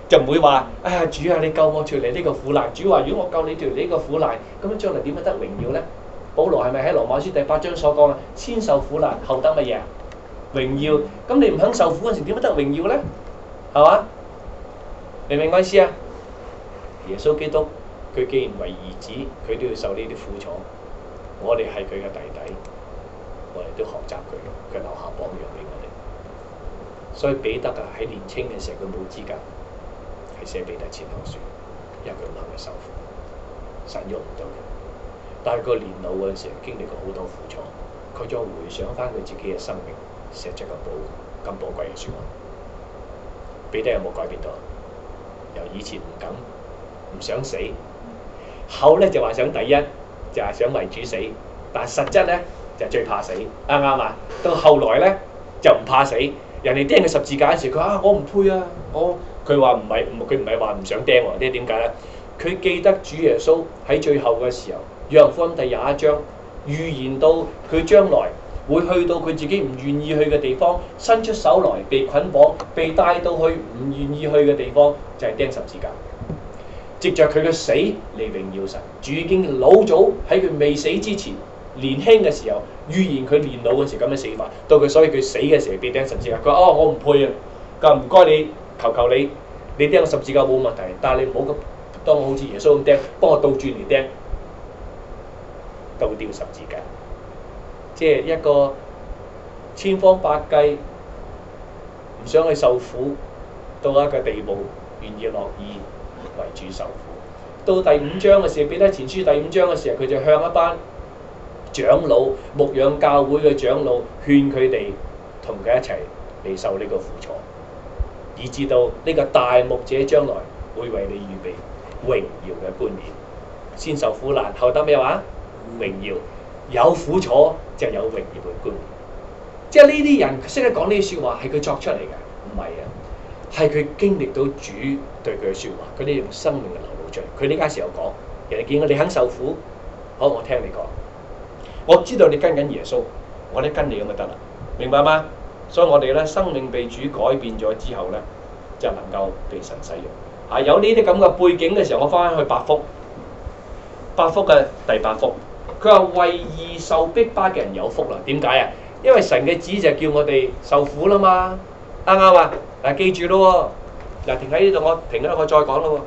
就唔會話啊主啊，你救我脫離呢個苦難。主話如果我救你脫離呢個苦難，咁樣將來點樣得榮耀咧？保羅係咪喺羅馬書第8章所講啊？先受苦難，後得乜嘢啊？榮耀。咁你唔肯受苦嗰陣時，點樣得榮耀咧？係嘛？明唔明我意思啊？耶穌基督佢既然為兒子，佢都要受呢啲苦楚。我哋係佢嘅弟弟，我哋都學習佢，佢留下榜樣俾我哋。所以彼得啊，喺年青嘅時候佢冇資格係寫彼得前後書，因為佢唔肯去受苦，神用唔到佢。但係佢年老嗰陣時經歷過好多苦楚，佢再回想翻佢自己嘅生命，寫出咁寶貴嘅説話。彼得有冇改變到？由以前唔敢、唔想死，後咧就話想第一，就係想為主死，但係實質咧就最怕死，啱唔啱啊？到後來咧就唔怕死，人哋釘佢十字架嗰時，佢話我唔配啊！佢話唔係，佢唔係話唔想釘喎，點解咧？佢記得主耶穌喺最後嘅時候，約翰福音第21章預言到佢將來會去到佢自己唔願意去嘅地方，伸出手來被捆綁，被帶到去唔願意去嘅地方，就係釘十字架。藉着佢嘅死嚟榮耀神。主已經老早喺佢未死之前，年輕嘅時候預言佢年老嘅時候咁樣死法，到佢所以佢死嘅時候被釘十字架。佢話我唔配啊，咁唔該你，求你釘十字架冇問題，但係你唔好咁當我好似耶穌咁釘，幫我倒轉嚟釘，倒吊十字架。即係一個千方百計唔想去受苦，到一個地步願意樂意為主受苦。到第5章嘅時候，彼得前書第5章嘅時候，佢就向一班長老牧養教會嘅長老勸佢哋同佢一齊嚟受呢個苦楚，以至到呢個大牧者將來會為你預備榮耀嘅冠冕。先受苦難，後得咩話？榮耀。有苦楚就有榮耀嘅冠冕。即係呢啲人識得講呢啲説話係佢作出嚟嘅，唔係啊，係佢經歷到主對佢嘅説話，佢呢用生命嘅流露出嚟。佢呢家時候講，人哋見到你肯受苦，好，我聽你講，我知道你跟緊耶穌，我哋跟你咁就得啦，明白嗎？所以我哋咧生命被主改變咗之後咧，就能夠被神使用。啊，有呢啲咁嘅背景嘅時候，我翻去8福嘅第8福。佢話為義受逼迫嘅人有福啦，點解啊？因為神嘅旨就叫我哋受苦啦嘛，啱唔啱啊？嗱，記住咯喎，嗱，停喺呢度，我停咗，我再講咯喎。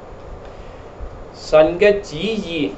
神嘅旨意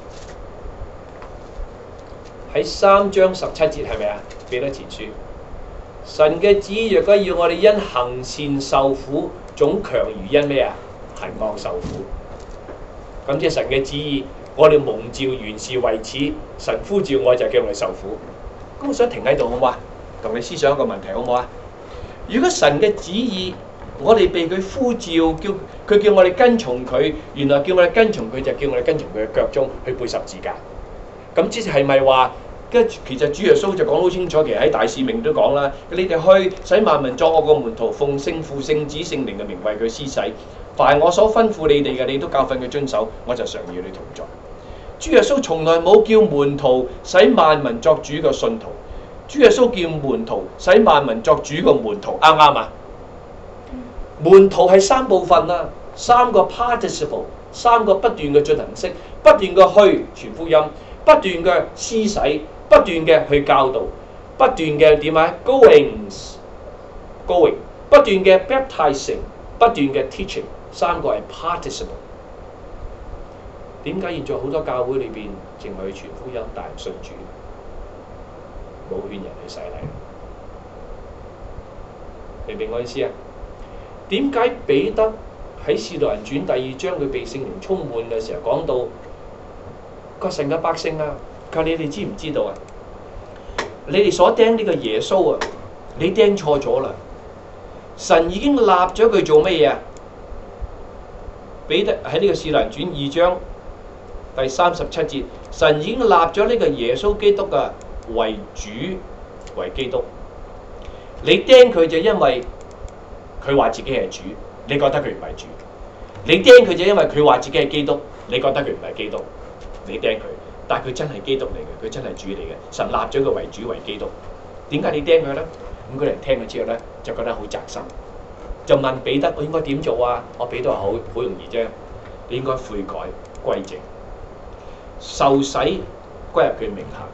喺3章17節係咪啊？彼得前書，神嘅旨意若果要我哋因行善受苦，總強如因咩啊？行惡受苦。咁即係神嘅旨意。我哋蒙召原是為此，神呼召我就叫我哋受苦。咁我想停喺度好唔好啊？同你思想一個問題好唔好啊？如果神嘅旨意，我哋被佢呼召，佢叫我哋跟從佢，原來叫我哋跟從佢就叫我哋跟從佢嘅腳蹤去背十字架。咁即係咪話？其實主耶穌就講得好清楚，其實喺大使命都講啦，你哋去使萬民作我個門徒，奉聖父、聖子、聖靈嘅名為佢施洗。凡我所吩咐你哋嘅，你都教訓佢遵守，我就常與你同在。主耶穌從來冇叫門徒使萬民作主嘅信徒，主耶穌叫門徒使萬民作主嘅門徒，啱唔啱啊？門徒係3部分啊，3個 participle， 3個不斷嘅進行式，不斷嘅去傳福音，不斷嘅施洗，不斷嘅去教導，不斷嘅點啊 going， 不斷嘅 baptizing， 不斷嘅 teaching， 3個係 participle。點解現在好多教會裏邊淨係去傳福音，但係唔信主，冇勸人去洗禮？明唔明我意思啊？點解彼得喺《使徒行傳》第2章佢被聖靈充滿嘅時候講到個神嘅百姓啊？佢話你哋知唔知道啊？你哋所釘呢個耶穌啊，你釘錯咗啦！神已經立咗佢做乜嘢啊？彼得喺呢個《使徒行傳》2章。第37節，神已經立咗呢個耶穌基督嘅為主為基督。你釘佢就因為佢話自己係主，你覺得佢唔係主；你釘佢就因為佢話自己係基督，你覺得佢唔係基督。你釘佢，但係佢真係基督嚟嘅，佢真係主嚟嘅。神立咗佢為主為基督，點解你釘佢咧？咁佢哋聽咗之後咧，就覺得好扎心。 就問彼得：我應該點做啊？我彼得話好容易啫，你應該悔改歸正，受洗歸入佢名下，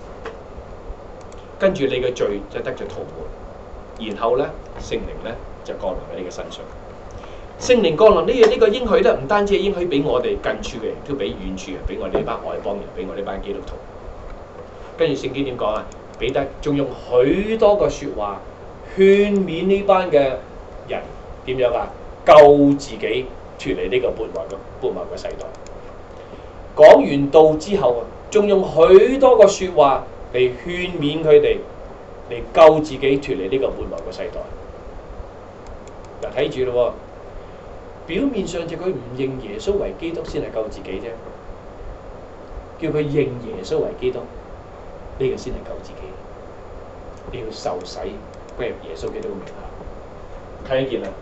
跟住你嘅罪就得咗塗抹，然後咧聖靈咧就降臨喺你嘅身上。聖靈降臨呢個應許咧，唔單止係應許俾我哋近處嘅人，都俾遠處嘅人，俾我哋呢班外邦人，俾我呢班基督徒。跟住聖經點講啊？彼得仲用許多個説話勸勉呢班嘅人點樣啊？救自己脱離呢個悖謬嘅世代。講完道之後啊，仲用許多個説話嚟勸勉佢哋，嚟救自己脱離呢個悖謬嘅世代。嗱，睇住咯，表面上就佢唔認耶穌為基督先係救自己啫，叫佢認耶穌為基督，呢個先係救自己。你要受洗歸入耶穌基督嘅名下。睇見啦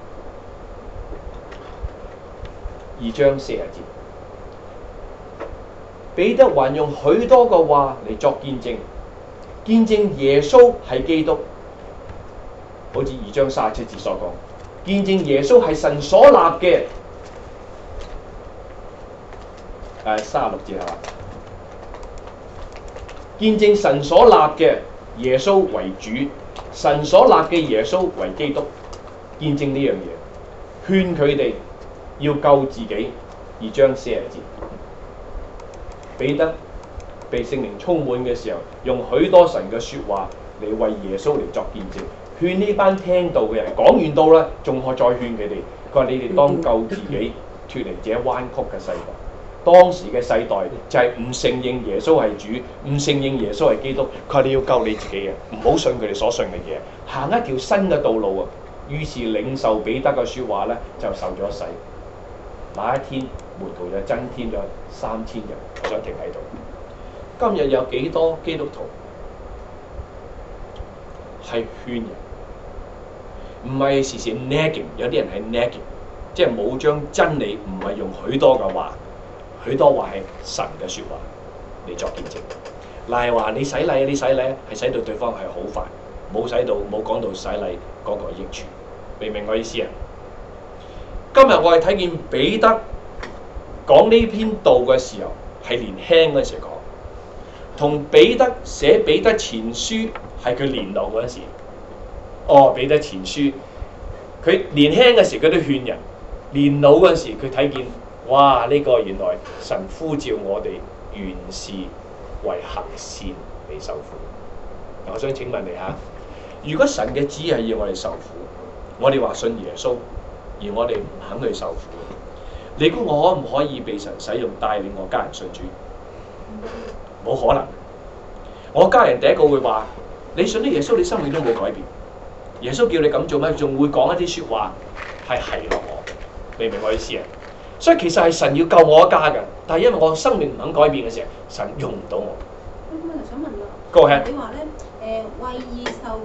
，2章40節，彼得還用許多個話嚟作見證，見證耶穌係基督，好似2章37節所講，見證耶穌係神所立嘅。36節係嘛？見證神所立嘅耶穌為主，神所立嘅耶穌為基督，見證呢樣嘢，勸佢哋要救自己。2章40節，彼得被聖靈充滿嘅時候，用許多神嘅説話嚟為耶穌嚟作見證，勸呢班聽道嘅人。講完道啦，仲可再勸佢哋，佢話：你哋當救自己脱離這彎曲嘅世代。當時嘅世代就係唔承認耶穌係主，唔承認耶穌係基督。佢話你要救你自己嘅，唔好信佢哋所信嘅嘢，行一條新嘅道路啊！於是領受彼得嘅説話咧，就受咗洗。那一天門徒就增添咗3000人。我想停喺度。今日有幾多基督徒係勸人，唔係時時 nagging， 有啲人係 nagging， 即係冇將真理，唔係用許多嘅話。許多話係神嘅説話嚟作見證，例如話你洗禮啊，你洗禮係使到對方係好快，冇講到洗禮嗰個益處，明唔明我意思啊？今日我係睇見彼得講呢篇道嘅時候係年輕嗰時講，同彼得寫彼得前書係佢年老嗰陣時。彼得前書佢年輕嘅時佢都勸人，年老嗰陣時佢睇見。哇！呢個原來神呼召我哋原是為行善嚟受苦。我想請問你下，如果神嘅旨意係要我哋受苦，我哋話信耶穌，而我哋唔肯去受苦，你估我可唔可以被神使用帶領我家人信主？冇可能。我家人第一個會話：你信咗耶穌，你生命都冇改變。耶穌叫你咁做咩？仲會講一啲説話係落我，明唔明我意思啊？所以其實係神要救我一家嘅，但係因為我生命唔肯改變嘅時候，神用唔到我。 咁我就想問啦， Go ahead。 你話咧為義受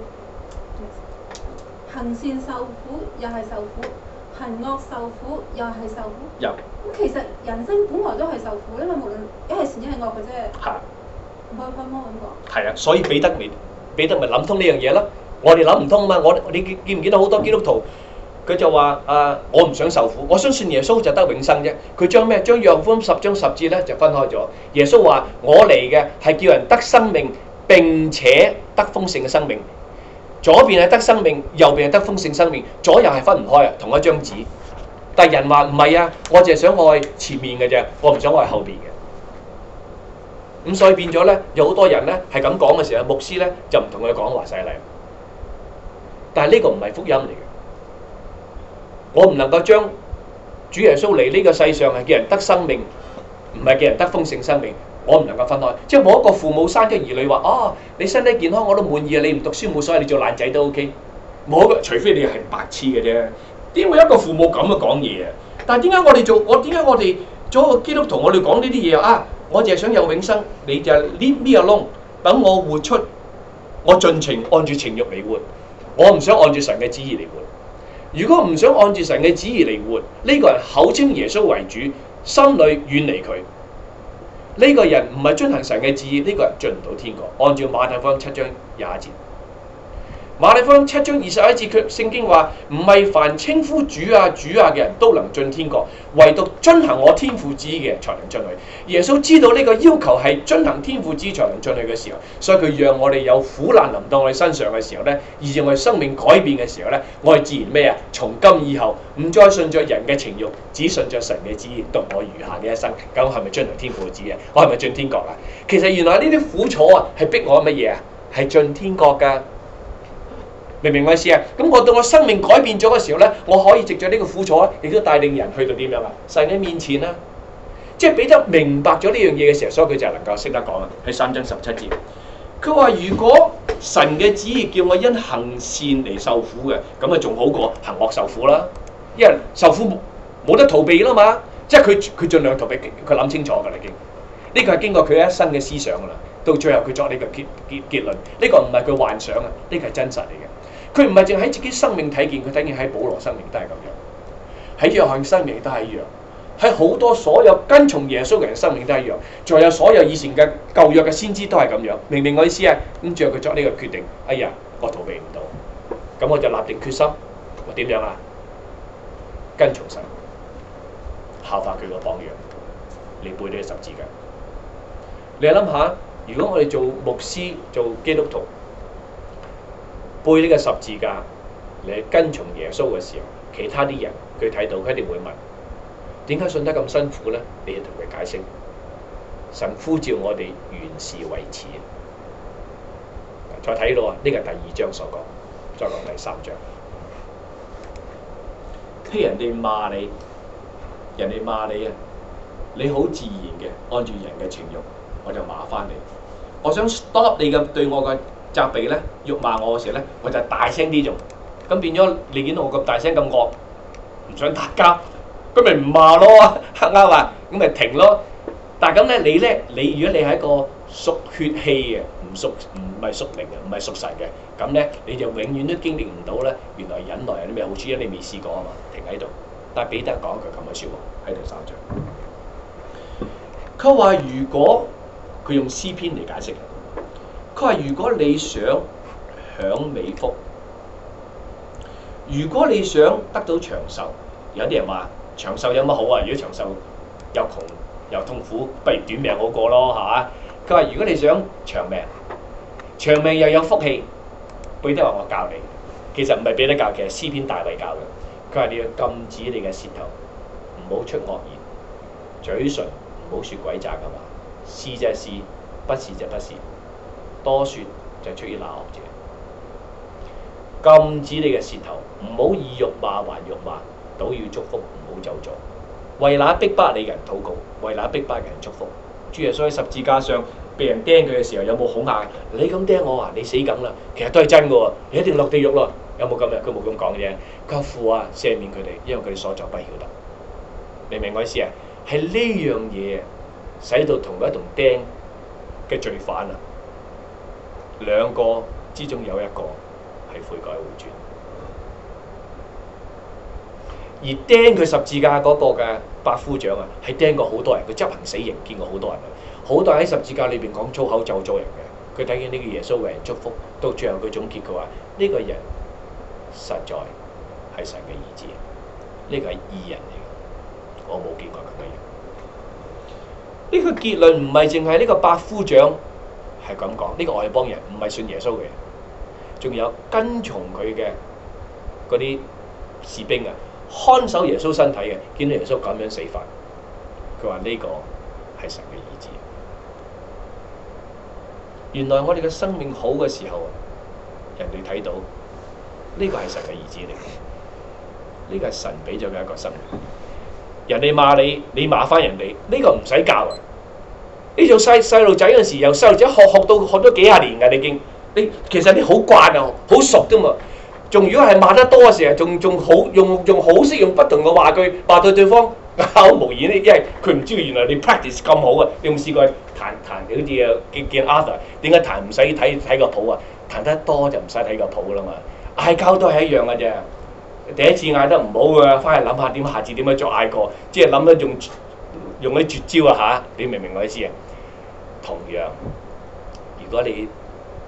行善受苦又係受苦，行惡受苦又係受苦。 有。 咁其實人生本來都係受苦，因為無論一係善一係惡嘅啫。 係。 唔可以分開咁講。 係啊，所以彼得咪諗通呢樣嘢咯。我哋諗唔通啊嘛，你見唔見到好多基督徒？佢就話：我唔想受苦，我相信耶穌就得永生啫。佢將咩？將約翰福音10章10節咧就分開咗。耶穌話：我嚟嘅係叫人得生命，並且得豐盛嘅生命。左邊係得生命，右邊係得豐盛生命，左右係分唔開啊，同一張紙。但係人話唔係啊，我淨係想愛前面嘅啫，我唔想愛後邊嘅。咁所以變咗咧，有好多人咧係咁講嘅時候，牧師咧就唔同佢講話洗禮。但係呢個唔係福音嚟嘅。我唔能夠將主耶穌嚟呢個世上係叫人得生命，唔係叫人得豐盛生命。我唔能夠分開，即係冇一個父母生咗兒女話：你身體健康我都滿意啊！你唔讀書冇所謂，你做爛仔都 OK。冇一個，除非你係白痴嘅啫。點會一個父母咁樣講嘢啊？但係點解我哋做一個基督徒，我哋講呢啲嘢啊？我淨係想有永生，你就 leave me alone，等我活出我盡情按住情慾嚟活，我唔想按住神嘅旨意嚟活。如果唔想按住神嘅旨意嚟活，呢個人口稱耶穌為主，心裏遠離佢，呢個人唔係遵行神嘅旨意，呢個人進唔到天國。按照馬太福音7章21節， 馬太福音7章21節，佢聖經話唔係凡稱呼主啊主啊嘅人都能進天國，唯獨遵行我天父旨意嘅人才能進去。耶穌知道呢個要求係遵行天父旨意才能進去嘅時候，所以佢讓我哋有苦難臨到我哋身上嘅時候咧，而讓我哋生命改變嘅時候咧，我哋自然咩啊？從今以後唔再順着人嘅情慾，只順着神嘅旨意度我餘下嘅一生。咁係咪遵行天父嘅旨意？我係咪進天國啊？其實原來呢啲苦楚啊，係逼我乜嘢啊？係進天國㗎。明唔明我意思啊？咁我到我生命改變咗嘅時候咧，我可以藉著呢個苦楚，亦都帶領人去到點樣啊？神嘅面前啦，即係彼得明白咗呢樣嘢嘅時候，所以佢就能夠識得講啦。喺3章17節，佢話：如果神嘅旨意叫我因行善嚟受苦嘅，咁啊仲好過行惡受苦啦。因為受苦冇得逃避啦嘛，即係佢盡量逃避，佢諗清楚㗎啦已經。呢個係經過佢一生嘅思想㗎啦，到最後佢作呢個結論。呢個唔係佢幻想啊，呢個係真實嚟嘅。佢唔係淨喺自己生命睇見，佢睇見喺保羅生命都係咁樣，喺約翰生命都係一樣，喺好多所有跟從耶穌嘅人生命都係一樣，仲有所有以前嘅舊約嘅先知都係咁樣。明唔明我意思啊？咁最後佢作呢個決定，哎呀，我逃避唔到，咁我就立定決心，我點樣啊？跟從神，效法佢個榜樣，嚟背呢個十字架。你諗下，如果我哋做牧師、做基督徒，背呢個十字架嚟跟從耶穌嘅時候，其他啲人佢睇到，佢一定會問：點解信得咁辛苦咧？你要同佢解釋。神呼召我哋原是為此。再睇到啊，呢個係第2章所講，再講第3章。譬如人哋罵你，啊，你好自然嘅按住人嘅情慾，我就罵翻你。我想 stop 你嘅對我嘅責備咧，辱罵我嘅時候咧，我就大聲啲做，咁變咗你見到我咁大聲咁惡，唔想打交，咁咪唔罵咯，啱啊，咁咪停咯。但係咁咧，你如果你係一個屬血氣嘅，唔係屬靈嘅，唔係屬神嘅，咁咧你就永遠都經歷唔到咧，原來忍耐有啲咩好處，因為你未試過啊嘛，停喺度。但係彼得講句咁嘅説話喺第3章，佢話如果佢用詩篇嚟解釋。佢話：如果你想享美福，如果你想得到長壽，有啲人話長壽有乜好啊？如果長壽又窮又痛苦，不如短命好過咯，係嘛？佢話：如果你想長命又有福氣，彼得話我教你，其實唔係彼得教，其實詩篇大衛教嘅。佢話你要禁止你嘅舌頭，唔好出惡言，嘴唇唔好説詭詐嘅話，是就係是，不是就不是。多說就出於那惡者，禁止你嘅舌頭，唔好以辱罵還辱罵，倒要祝福，唔好咒詛。為那逼迫你嘅人禱告，為那逼迫嘅人祝福。主耶穌喺十字架上被人釘佢嘅時候，有冇恐嚇？你咁釘我啊，你死梗啦！其實都係真嘅喎，你一定落地獄咯。有冇咁嘅？佢冇咁講嘅啫。佢話父啊，赦免佢哋，因為佢哋所作不曉得。明唔明我意思啊？係呢樣嘢使到同一同釘嘅罪犯啊！兩個之中有一個係悔改回轉，而釘佢十字架嗰個嘅百夫長啊，係釘過好多人，佢執行死刑，見過好多人，好多人喺十字架裏邊講粗口咒詛人嘅。佢睇見呢個耶穌為人祝福，到最後佢總結佢話：呢個人實在係神嘅兒子，呢個係義人嚟嘅，我冇見過咁嘅人。呢個結論唔係淨係呢個百夫長。係咁講，呢個外邦人唔係信耶穌嘅人，仲有跟從佢嘅嗰啲士兵啊，看守耶穌身體嘅，見到耶穌咁樣死法，佢話呢個係神嘅兒子。原來我哋嘅生命好嘅時候，人哋睇到呢個係神嘅兒子嚟嘅，呢個係神俾咗嘅一個生命。人哋罵你，你罵翻人哋，呢個唔使教啊！你做細路仔嗰陣時，由細路仔學到咗幾廿年㗎，你其實你好慣啊，好熟㗎嘛。仲如果係罵得多嘅時候，仲好用好識用不同嘅話句話對對方啞口無言咧，因為佢唔知原來你 practice 咁好啊。你有冇試過彈好似啊見 Arthur 點解彈唔使睇個譜啊？彈得多就唔使睇個譜啦嘛。嗌交都係一樣嘅啫。第一次嗌得唔好嘅，翻去諗下點下次點樣再嗌過，即係諗得用啲絕招啊嚇！你明唔明我意思啊？同樣，如果你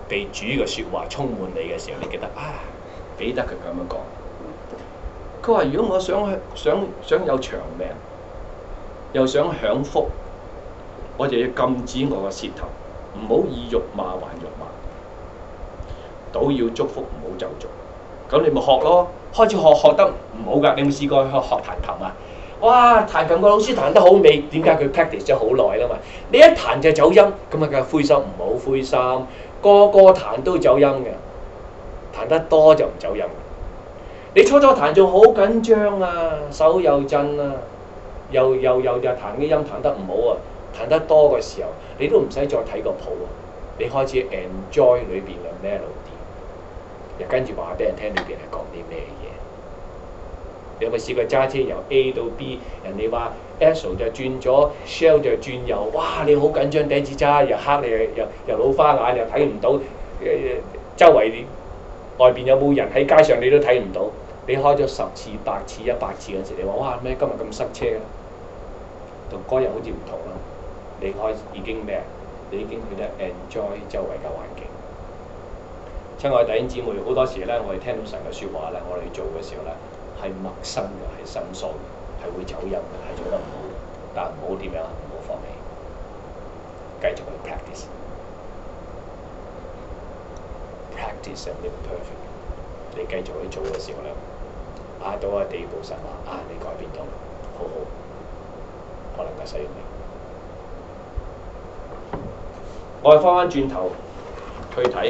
被主嘅説話充滿你嘅時候，你記得啊，彼得佢咁樣講，佢話：如果我想有長命，又想享福，我就要禁止我嘅舌頭，唔好以辱罵還辱罵，倒要祝福，唔好咒詛。咁你咪學咯，開始學得唔好㗎。你有冇試過去學彈琴啊？哇！彈琴個老師彈得好美，點解佢 practice 咗好耐啦嘛？你一彈就走音，咁啊梗係灰心，唔好灰心。個個彈都走音嘅，彈得多就唔走音。你初彈仲好緊張啊，手又震啊，又彈啲音彈得唔好啊，彈得多嘅時候，你都唔使再睇個譜啊，你開始 enjoy 裏邊嘅 melody， 又跟住話俾人聽裏邊係講啲咩嘢。你有冇試過揸車由 A 到 B， 人哋話 Esso 就轉左 ，Shell 就轉右，哇！你好緊張，第一次揸又黑你又老花眼，又睇唔到，周圍外邊有冇人喺街上你都睇唔到。你開咗10次、8次、100次嗰時，你話哇咩今日咁塞車咧？同嗰日好似唔同啦。你已經咩？你已經去得 enjoy 周圍嘅環境。親愛弟兄姊妹，好多時咧，我哋聽到神嘅説話咧，我哋做嘅時候咧，係陌生嘅，係生疏嘅，係會走音嘅，係做得唔好嘅。但係唔好點樣，唔好放棄，繼續去 practice and live perfect。你繼續去做嘅時候咧，到個地步神話你改變到，好好，我能夠使用你。我哋翻轉頭去睇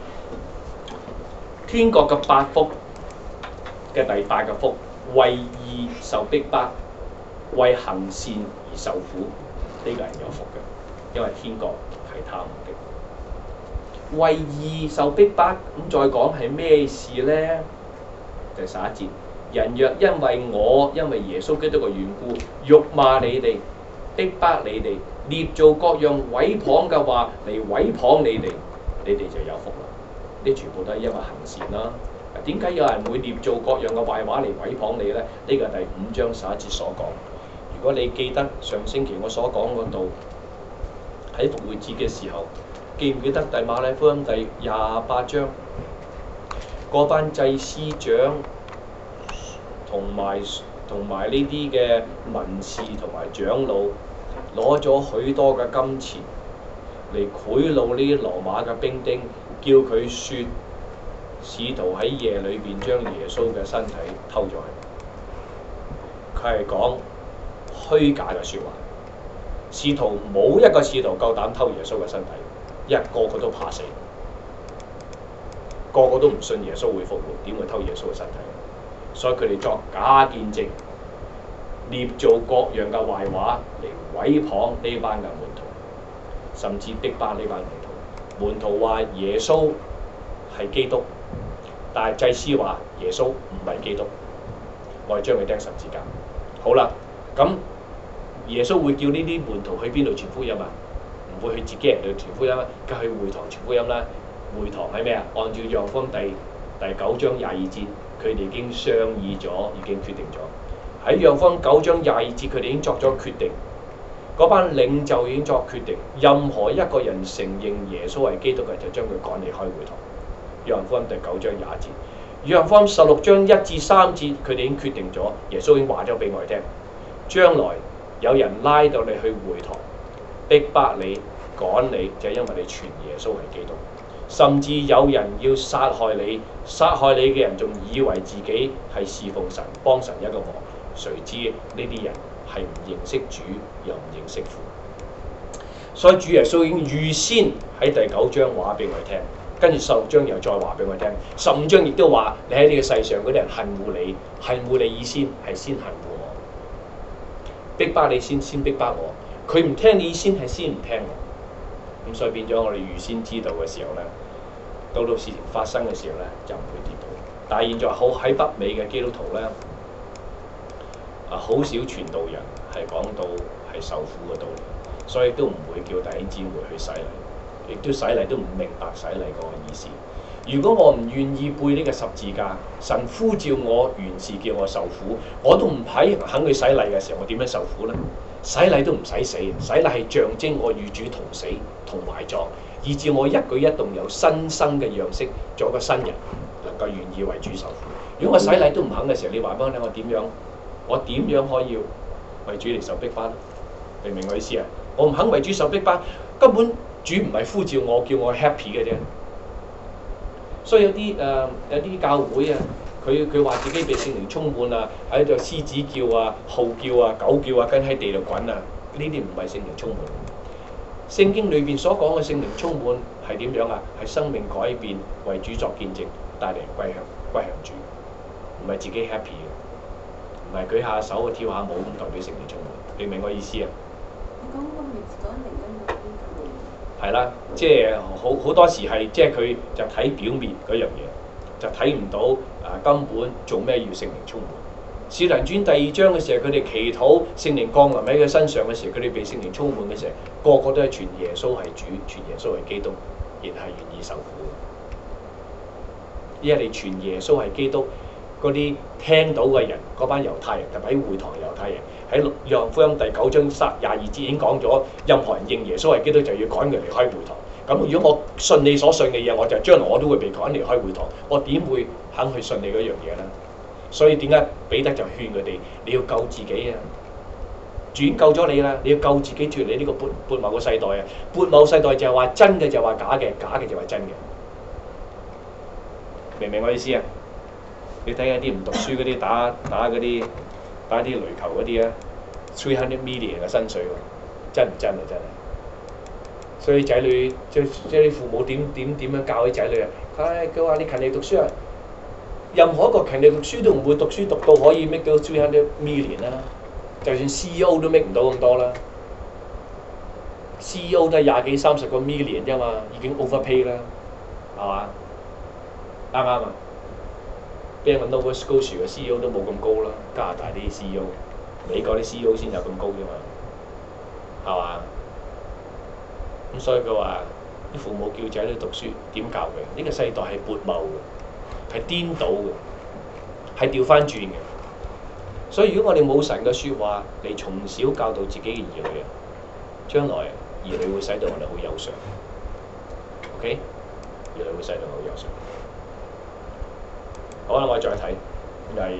天國嘅8福嘅第8個福，為義受逼迫，為行善而受苦，呢個人有福嘅，因為天國係他們的。為義受逼迫，咁再講係咩事呢？第11節，人若因為耶穌基督嘅緣故，辱罵你哋，逼迫你哋，捏造各樣毀謗嘅話嚟毀謗你哋，你哋就有福啦。呢全部都係因為行善啦。點解有人會捏造各樣嘅壞話嚟毀謗你呢？呢個係第5章11節所講。如果你記得上星期我所講嗰度，喺復活節嘅時候，記唔記得第馬太福音第28章嗰班祭司長同埋呢啲嘅文士同埋長老攞咗許多嘅金錢嚟賄賂呢啲羅馬嘅兵丁，叫佢説使徒喺夜裏邊將耶穌嘅身體偷咗去。佢係講虛假嘅説話。使徒冇一個使徒夠膽偷耶穌嘅身體，因為個個都怕死，個個都唔信耶穌會復活，點會偷耶穌嘅身體？所以佢哋作假見證，捏造各樣嘅壞話嚟毀謗呢班嘅門徒，甚至逼迫呢班門徒。門徒話耶穌係基督，但係祭司話耶穌唔係基督，我哋將佢釘十字架。好啦，咁耶穌會叫呢啲門徒去邊度傳福音啊？唔會去自己人度傳福音啊，梗係去會堂傳福音啦。會堂係咩啊？按照約翰福音第9章22節，佢哋已經商議咗，已經決定咗。喺約翰福音9章22節，佢哋已經作咗決定。嗰班領袖已經作決定，任何一個人承認耶穌係基督嘅，就將佢趕離開會堂。約翰福音第9章20節，約翰福音16章1至3節，佢哋已經決定咗，耶穌已經話咗俾我哋聽，將來有人拉到你去會堂，逼迫你、趕你，就係因為你傳耶穌係基督。甚至有人要殺害你，殺害你嘅人仲以為自己係侍奉神、幫神一個忙，誰知呢啲人係唔認識主又唔認識父。所以主耶穌已經預先喺第9章話俾我哋聽，跟住16章又再話俾我哋聽，15章亦都話你喺呢個世上嗰啲人恨惡你，恨惡你意思係先恨惡我，逼迫你先逼迫我，佢唔聽你先係先唔聽我。咁所以變咗我哋預先知道嘅時候咧，到事情發生嘅時候咧就唔會跌倒。但係現在好喺北美嘅基督徒咧，好少傳道人係講到係受苦嘅道理，所以都唔會叫弟兄姊妹去洗禮，亦都洗禮都唔明白洗禮嗰個意思。如果我唔願意背呢個十字架，神呼召我原是叫我受苦，我都唔肯去洗禮嘅時候，我點樣受苦呢？洗禮都唔使死，洗禮係象徵我與主同死同埋葬， 以致我一舉一動有新生嘅樣式，做一個新人，能夠願意為主受苦。如果我洗禮都唔肯嘅時候，你話俾我聽，我點樣可以為主嚟受逼迫？明唔明我意思啊？我唔肯為主受逼迫，根本主唔係呼召我叫我 happy 嘅啫。所以有啲教會啊，佢話自己被聖靈充滿啊，喺度獅子叫啊、號叫啊、狗叫啊，跟喺地度滾啊，呢啲唔係聖靈充滿。聖經裏邊所講嘅聖靈充滿係點樣啊？係生命改變，為主作見證，帶嚟歸向主，唔係自己 happy 嘅，唔係舉下手跳下舞咁代表聖靈充滿。你明我意思啊？ 你講個名字講靈恩嘅係啦，即係好多時係即係佢就睇表面嗰樣嘢，就睇唔到根本做咩要聖靈充滿。使徒行傳第2章嘅時候，佢哋祈禱聖靈降臨喺佢身上嘅時候，佢哋被聖靈充滿嘅時候，個個都係傳耶穌係主，傳耶穌係基督，亦係願意受苦。因為你傳耶穌係基督，嗰啲聽到嘅人，嗰班猶太人，特別喺會堂嘅猶太人，喺約翰福音第9章22節已經講咗，任何人認耶穌係基督就要趕佢離開會堂。咁如果我信你所信嘅嘢，我就將來我都會被趕離開會堂，我點會肯去信你嗰樣嘢咧？所以點解彼得就勸佢哋，你要救自己啊！主已經救咗你啦，你要救自己脱離呢個悖謬嘅世代啊！悖謬世代就係話真嘅就話假嘅，假嘅就話真嘅。明唔明我意思啊？你睇下啲唔讀書嗰啲打啲壘球嗰啲啊，300 million 嘅薪水喎，真唔真啊？真係。所以仔女即係啲父母點樣教啲仔女啊？佢話你勤力讀書啊！任何一個勤力讀書都唔會讀書讀到可以 make 到300 million 啦，就算 CEO 都 make 唔到咁多啦。CEO 都係20幾30個 million 啫嘛，已經 overpay 啦，係嘛？啱唔啱啊？Bank of Nova Scotia 嘅 CEO 都冇咁高啦，加拿大啲 CEO， 美國啲 CEO 先有咁高啫嘛，係嘛？咁所以佢話啲父母叫仔女讀書點教佢？呢個世代係悖謬嘅，係顛倒嘅，係調翻轉嘅。所以如果我哋冇神嘅説話嚟從小教導自己嘅兒女啊，將來兒女會使到我哋好有常。OK， 兒女會使到我好有常。好啦，我再睇係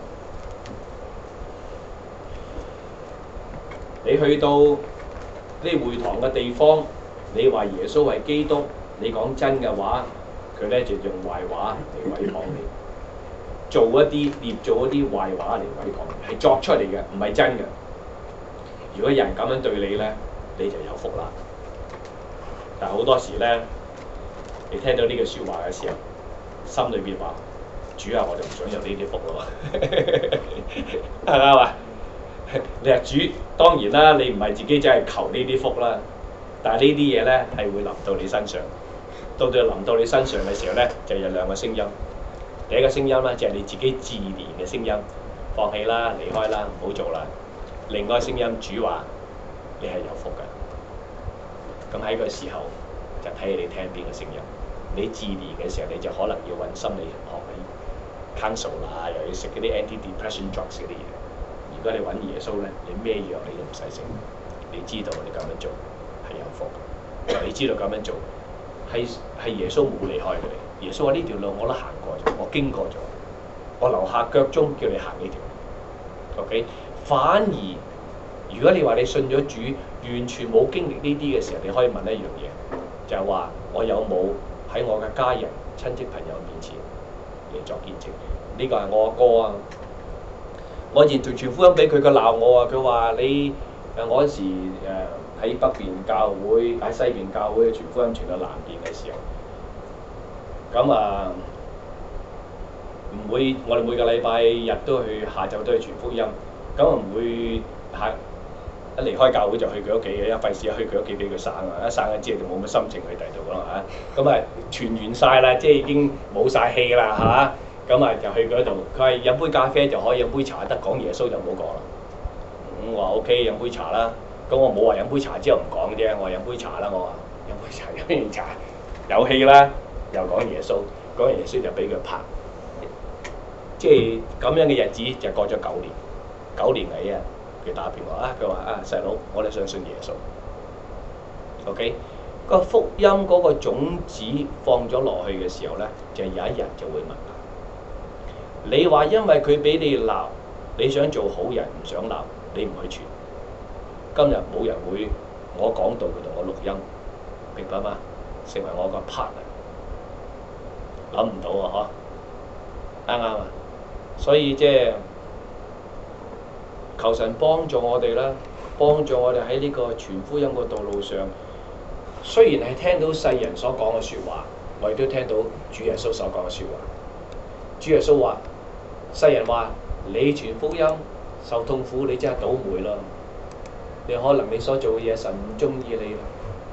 你去到呢會堂嘅地方，你話耶穌係基督，你講真嘅話，佢咧就用壞話嚟毀謗你，捏造一啲壞話嚟毀謗你，係作出嚟嘅，唔係真嘅。如果有人咁樣對你咧，你就有福啦。但係好多時咧，你聽到呢句説話嘅時候，心裏邊話：主啊，我就唔想有呢啲福咯，係咪啊？你話主，當然啦，你唔係自己真係求呢啲福啦，但係呢啲嘢咧係會臨到你身上。到臨到你身上嘅時候咧，就有兩個聲音。第一個聲音咧就係你自己自憐嘅聲音，放棄啦，離開啦，唔好做啦。另外一個聲音，主話你係有福㗎。咁喺個時候就睇你聽邊個聲音。你自憐嘅時候，你就可能要揾心理學嘅 counsel 啦，又要食嗰啲 anti-depression drugs 嗰啲嘢。如果你揾耶穌咧，你咩藥你都唔使食，你知道你咁樣做係有福，你知道咁樣做係耶穌冇離開佢哋。耶穌話呢條路我都行過咗，我經過咗，我留下腳蹤叫你行呢條路。OK， 反而如果你話你信咗主，完全冇經歷呢啲嘅時候，你可以問一樣嘢，就係話我有冇喺我嘅家人、親戚朋友面前嚟作見證？呢個係我阿哥啊！我以前傳福音俾佢，佢鬧我啊！佢話你我嗰時喺北邊教會，喺西邊教會傳福音傳到南邊嘅時候，咁唔會我哋每個禮拜日都去，下晝都去傳福音，咁唔會一離開教會就去佢屋企嘅，費事去佢屋企俾佢生啊！一生咗之後就冇乜心情去第度啦嚇，咁傳完晒啦，即係已經冇晒氣啦嚇。咁就去嗰度，佢係飲杯咖啡就可以，飲杯茶得，講耶穌就唔好講啦。我話 OK， 飲杯茶啦。咁我冇話飲杯茶之後唔講啫，我話飲杯茶啦。我話飲杯茶，飲完茶有氣啦，又講耶穌，講完耶穌就俾佢拍。即係咁樣嘅日子就過咗9年，9年嚟佢打電話佢話細佬，我哋想信耶穌。OK， 個福音嗰個種子放咗落去嘅時候咧，就有一日就會問啦。你話因為佢俾你鬧，你想做好人唔想鬧，你唔去傳。今日冇人會我講道佢同我錄音，明白嗎？成為我個 partner， 諗唔到啊！嗬，啱唔啱啊？所以即係求神幫助我哋啦，幫助我哋喺呢個傳福音嘅道路上。雖然係聽到世人所講嘅説話，我亦都聽到主耶穌所講嘅説話。主耶穌話：世人話你傳福音受痛苦，你真係倒霉啦！你可能你所做嘅嘢神唔中意你啦。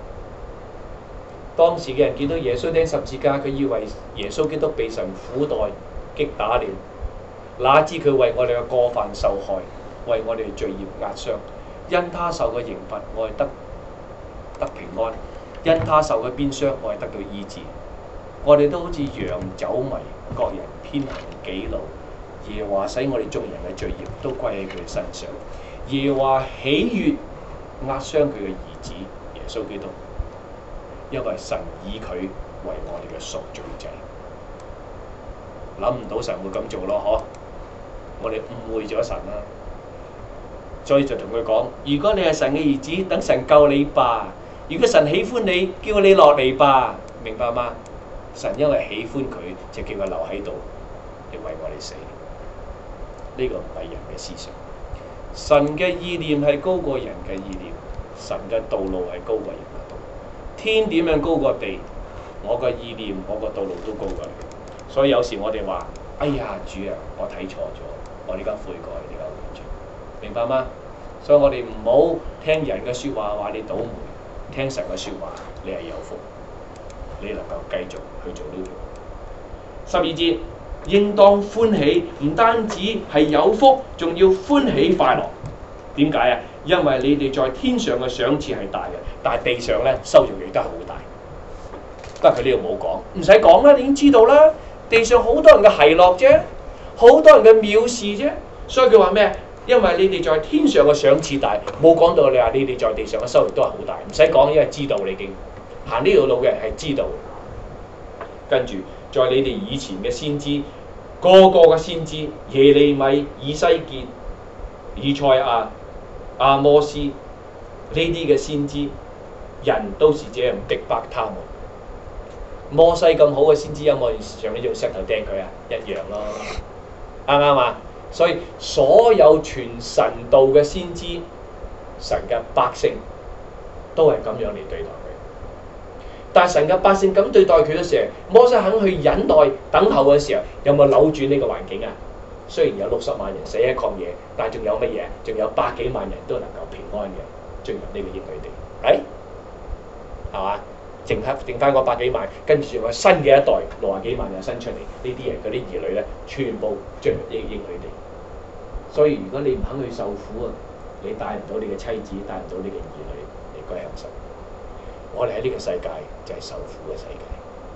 當時嘅人見到耶穌釘十字架，佢以為耶穌基督被神苦待擊打了，哪知佢為我哋嘅過犯受害，為我哋罪孽壓傷。因他受嘅刑罰，我係得平安；因他受嘅鞭傷，我係得到醫治。我哋都好似羊走迷，各人偏行己路。耶和華使我哋眾人嘅罪孽都歸喺佢身上。耶和華喜悅壓傷佢嘅兒子耶穌基督，因為神以佢為我哋嘅贖罪祭。諗唔到神會咁做咯，嗬！我哋誤會咗神啦，所以就同佢講：如果你係神嘅兒子，等神救你吧；如果神喜歡你，叫你落嚟吧，明白嗎？神因為喜歡佢，就叫佢留喺度，嚟為我哋死。呢個唔係人嘅思想，神嘅意念係高過人嘅意念，神嘅道路係高過人嘅道路。天點樣高過地，我個意念、我個道路都高過你。所以有時我哋話：哎呀，主啊，我睇錯咗，我呢家悔改，呢家回轉，明白嗎？所以我哋唔好聽人嘅説話話你倒霉，聽神嘅説話，你係有福，你能夠繼續去做呢條。12節，應當歡喜，唔單止係有福，仲要歡喜快樂。點解啊？因為你哋在天上嘅賞賜係大嘅，但係地上咧收入亦都係好大。不過佢呢度冇講，唔使講啦，你已經知道啦。地上好多人嘅奚落啫，好多人嘅藐視啫，所以佢話咩？因為你哋在天上嘅賞賜大，冇講到你話你哋在地上嘅收入都係好大，唔使講，因為知道你已經行呢條路嘅人係知道。跟住在你哋以前嘅先知，個個嘅先知，耶利米、以西結、以賽亞、阿摩斯呢啲嘅先知，人都是這樣逼迫他們。摩西咁好嘅先知有冇上呢種石頭掟佢啊？一樣咯，啱唔啱啊？所以所有傳神道嘅先知，神嘅百姓都係咁樣嚟對待佢。但係神嘅百姓咁對待佢嘅時候，摩西肯去忍耐等候嘅時候，有冇扭轉呢個環境啊？雖然有60萬人死喺曠野，但係仲有乜嘢？仲有100幾萬人都能夠平安嘅進入呢個應許地，係嘛？剩翻個100幾萬，跟住仲有新嘅一代60幾萬人生出嚟，呢啲人嗰啲兒女咧，全部進入呢個應許地。所以如果你唔肯去受苦啊，你帶唔到你嘅妻子，帶唔到你嘅兒女嚟歸向神。我哋喺呢個世界就係受苦嘅世界，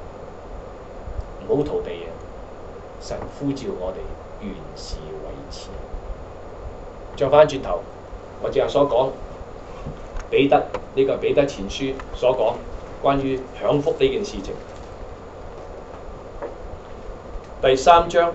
唔好逃避啊！神呼召我哋原是為此。再翻轉頭，我正話所講彼得呢個彼得前書所講關於享福呢件事情，第3章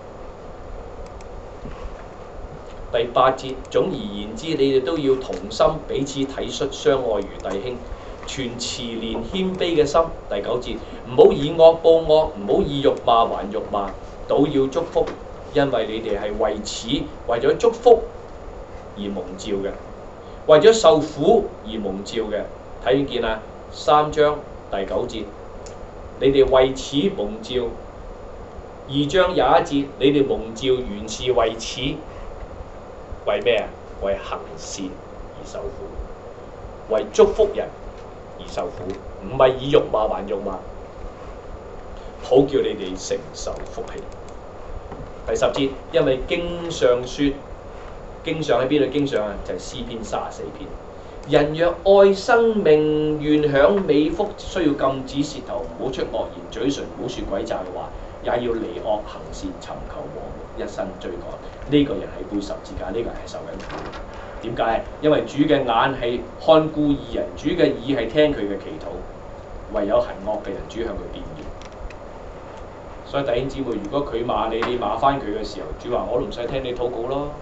第8節，總而言之，你哋都要同心彼此體恤，相愛如弟兄，存慈憐謙卑嘅心。第9節，唔好以惡報惡，唔好以辱罵還辱罵，倒要祝福，因為你哋係為此，為咗祝福而蒙召嘅，為咗受苦而蒙召嘅。睇唔見啊？3章第9節，你哋為此蒙召。2章21節，你哋蒙召原是為此，為咩啊？為行善而受苦，為祝福人而受苦，唔係以辱罵還辱罵，好叫你哋承受福氣。第10節，因為經上說，經上喺邊度？經上啊，就係詩篇34篇。人若愛生命，願享美福，需要禁止舌頭，唔好出惡言，嘴唇唔好説詭詐嘅話，也要離惡行善，尋求和睦，一生追趕。呢個人係背十字架，呢個人係受緊苦。點解？因為主嘅眼係看顧義人，主嘅耳係聽佢嘅祈禱。 唯有行惡嘅人，主向佢變臉。所以弟兄姊妹，如果佢罵你，你罵翻佢嘅時候，主話我都唔使聽你禱告咯。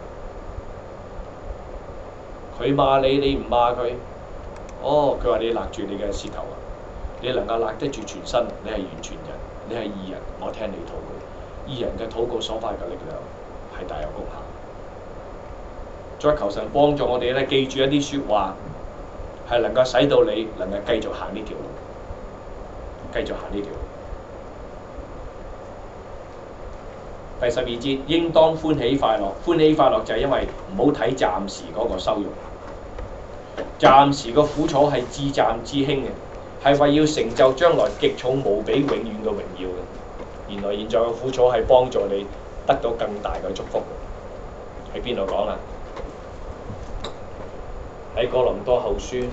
佢罵你，你唔罵佢，佢話你勒住你嘅舌頭啊，你能夠勒得住全身，你係完全人，你係義人，我聽你禱告。義人嘅禱告所發嘅力量係大有功效。再求神幫助我哋咧，記住一啲説話，係能夠使到你能夠繼續行呢條路，繼續行呢條路。第12節，應當歡喜快樂。歡喜快樂就係因為唔好睇暫時嗰個羞辱，暫時個苦楚係至暫至輕嘅，係為要成就將來極重無比永遠嘅榮耀嘅。原來現在嘅苦楚係幫助你得到更大嘅祝福。喺邊度講啊？喺哥林多後書。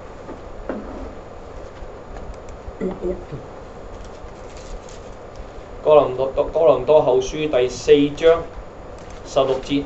哥林多後書第4章16節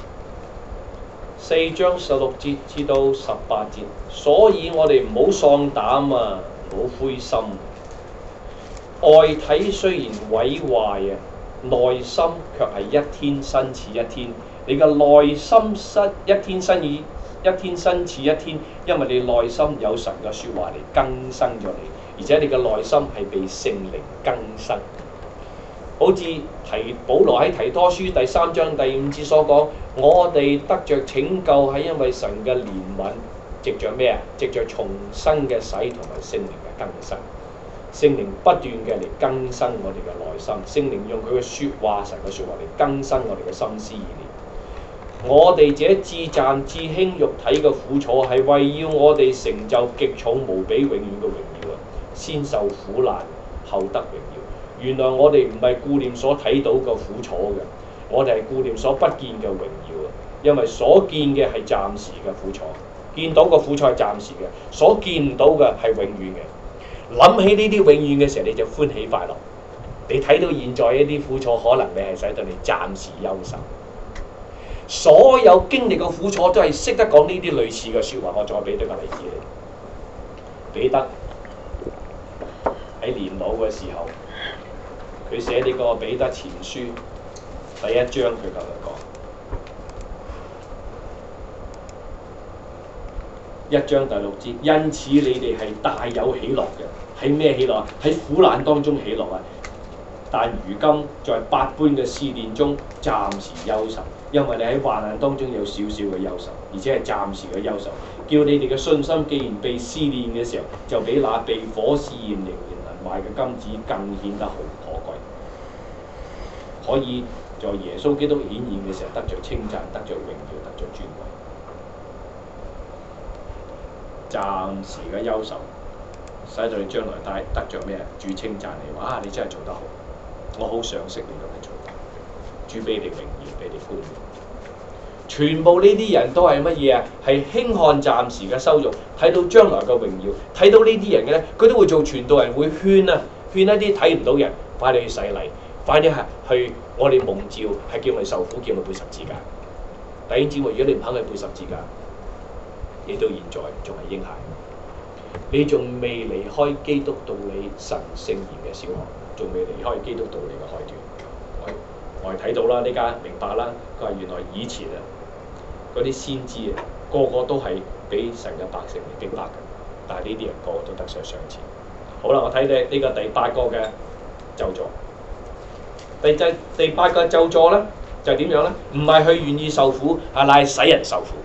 ，4章16節至到18節，所以我哋唔好喪膽啊，唔好灰心。外體雖然毀壞啊，內心卻係一天新似一天。你嘅內心一天新似一天，因為你內心有神嘅説話嚟更新咗你，而且你嘅內心係被聖靈更新。好似保羅喺提多書第3章第5節所講，我哋得着拯救係因為神嘅憐憫，藉着咩啊？藉着重生嘅洗同埋聖靈嘅更新。聖靈不斷嘅嚟更新我哋嘅內心，聖靈用佢嘅説話，神嘅説話嚟更新我哋嘅心思意念。我哋這至暫至輕肉體嘅苦楚，係為要我哋成就極重無比永遠嘅榮耀啊！先受苦難，後得榮耀。原來我哋唔係顧念所睇到嘅苦楚嘅，我哋係顧念所不見嘅榮耀啊！因為所見嘅係暫時嘅苦楚，見到嘅苦楚係暫時嘅，所見唔到嘅係永遠嘅。諗起呢啲永遠嘅時候，你就歡喜快樂。你睇到現在一啲苦楚，可能你係使到你暫時憂愁。所有經歷嘅苦楚都係識得講呢啲類似嘅説話。我再俾多個例子你。彼得喺年老嘅時候，佢寫呢個彼得前書第1章，佢咁樣講，1章第6節，因此你哋係大有喜樂嘅。喺咩喜樂啊？喺苦難當中喜樂啊！但如今在百般嘅試煉中暫時憂愁，因為你喺患難當中有少少嘅憂愁，而且係暫時嘅憂愁，叫你哋嘅信心既然被試煉嘅時候，就比那被火試驗仍然能壞嘅金子更顯得好可貴，可以在耶穌基督顯現嘅時候得着稱讚、得着榮耀、得着尊貴。暫時嘅憂愁，使到你將來得着咩啊？主稱讚你話：你真係做得好，我好賞識你咁樣做。主俾你榮耀，俾你冠冕。全部呢啲人都係乜嘢啊？係輕看暫時嘅羞辱，睇到將來嘅榮耀。睇到呢啲人嘅咧，佢都會做傳道人，會勸一啲睇唔到人，快啲去洗禮，快啲去我哋蒙召，係叫我哋受苦，叫我哋背十字架。弟兄姊妹，如果你唔肯去背十字架，你到現在仲係嬰孩，你仲未離開基督道理神聖言嘅小學，仲未離開基督道理嘅開端。我哋睇到啦，呢家明白啦。佢話原來以前啊，嗰啲先知啊，個個都係俾神嘅百姓嚟逼迫嘅，但係呢啲人個個都得上賞賜。好啦，我睇你呢個第8個嘅咒詛。第8個咒詛咧，就係點樣咧？唔係佢願意受苦，係乃使人受苦。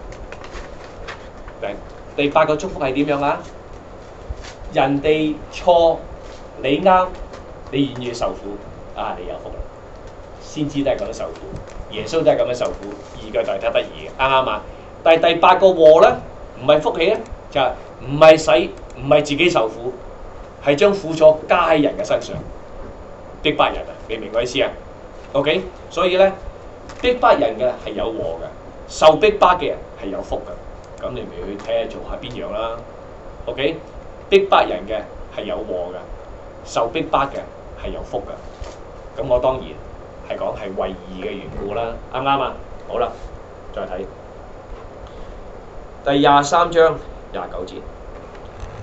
第8個祝福係點樣啊？人哋錯，你啱，你願意受苦，你有福啦。先知都係咁樣受苦，耶穌都係咁樣受苦，義嘅代替不義嘅，啱唔啱啊？但係第8個禍咧，唔係福氣咧，就係唔係自己受苦，係將苦楚加喺人嘅身上，逼迫人啊！明唔明我意思啊 ？OK， 所以咧，逼迫人嘅係有禍嘅，受逼迫嘅人係有福嘅。咁你咪去睇下做下邊樣啦。OK， 逼迫人嘅係有禍嘅，受逼迫嘅係有福嘅。咁我當然係講係為義嘅緣故啦，啱唔啱啊？好啦，再睇第23章29節，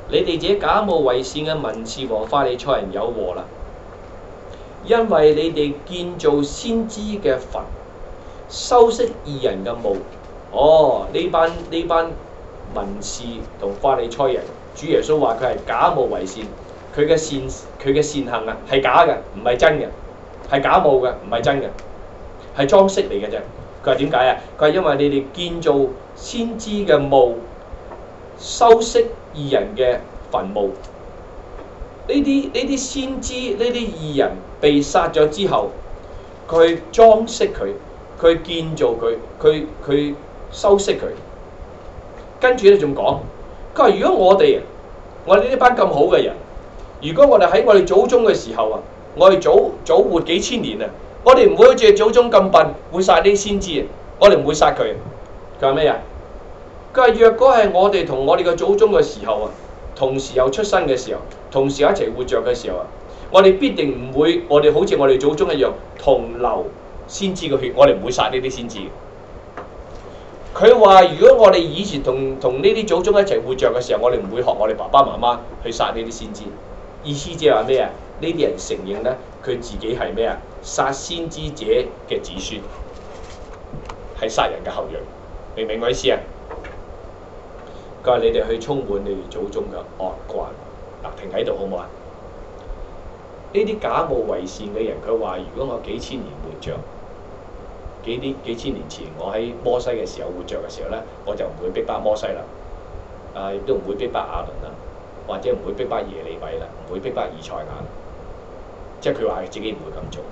你哋這假冒為善嘅文士和法利賽人有禍啦，因為你哋建造先知嘅墳，修飾義人嘅墓。哦，呢班文士同法利賽人，主耶穌話佢係假冒為善，佢嘅善行啊係假嘅，唔係真嘅，係假冒嘅，唔係真嘅，係裝飾嚟嘅啫。佢話點解啊？佢話因為你哋建造先知嘅墓，修飾義人嘅墳墓。呢啲先知，呢啲義人被殺咗之後，佢裝飾佢，佢建造佢，佢修飾佢。跟住咧仲講，佢話如果我哋呢班咁好嘅人，如果我哋喺我哋祖宗嘅時候啊，我哋早活幾千年啊，我哋唔會好似祖宗咁笨，會殺啲先知啊，我哋唔會殺佢。佢話咩啊？佢話若果係我哋同我哋嘅祖宗嘅時候啊，同時有出生嘅時候，同時一齊活着嘅時候啊，我哋必定唔會，我哋好似我哋祖宗一樣同流先知嘅血，我哋唔會殺呢啲先知。佢話：如果我哋以前同呢啲祖宗一齊活着嘅時候，我哋唔會學我哋爸爸媽媽去殺呢啲先知。意思即係話咩啊？呢啲人承認咧，佢自己係咩啊？殺先知者嘅子孫，係殺人嘅後裔。明唔明我意思啊？佢話：你哋去充滿你哋祖宗嘅惡慣。嗱，停喺度好唔好啊？呢啲假冒為善嘅人，佢話：如果我幾千年活着，幾千年前我喺摩西嘅時候活着嘅時候咧，我就唔會逼迫摩西啦，亦都唔會逼迫亞倫啦，或者唔會逼迫耶利米啦，唔會逼迫以賽亞。即係佢話自己唔會咁做，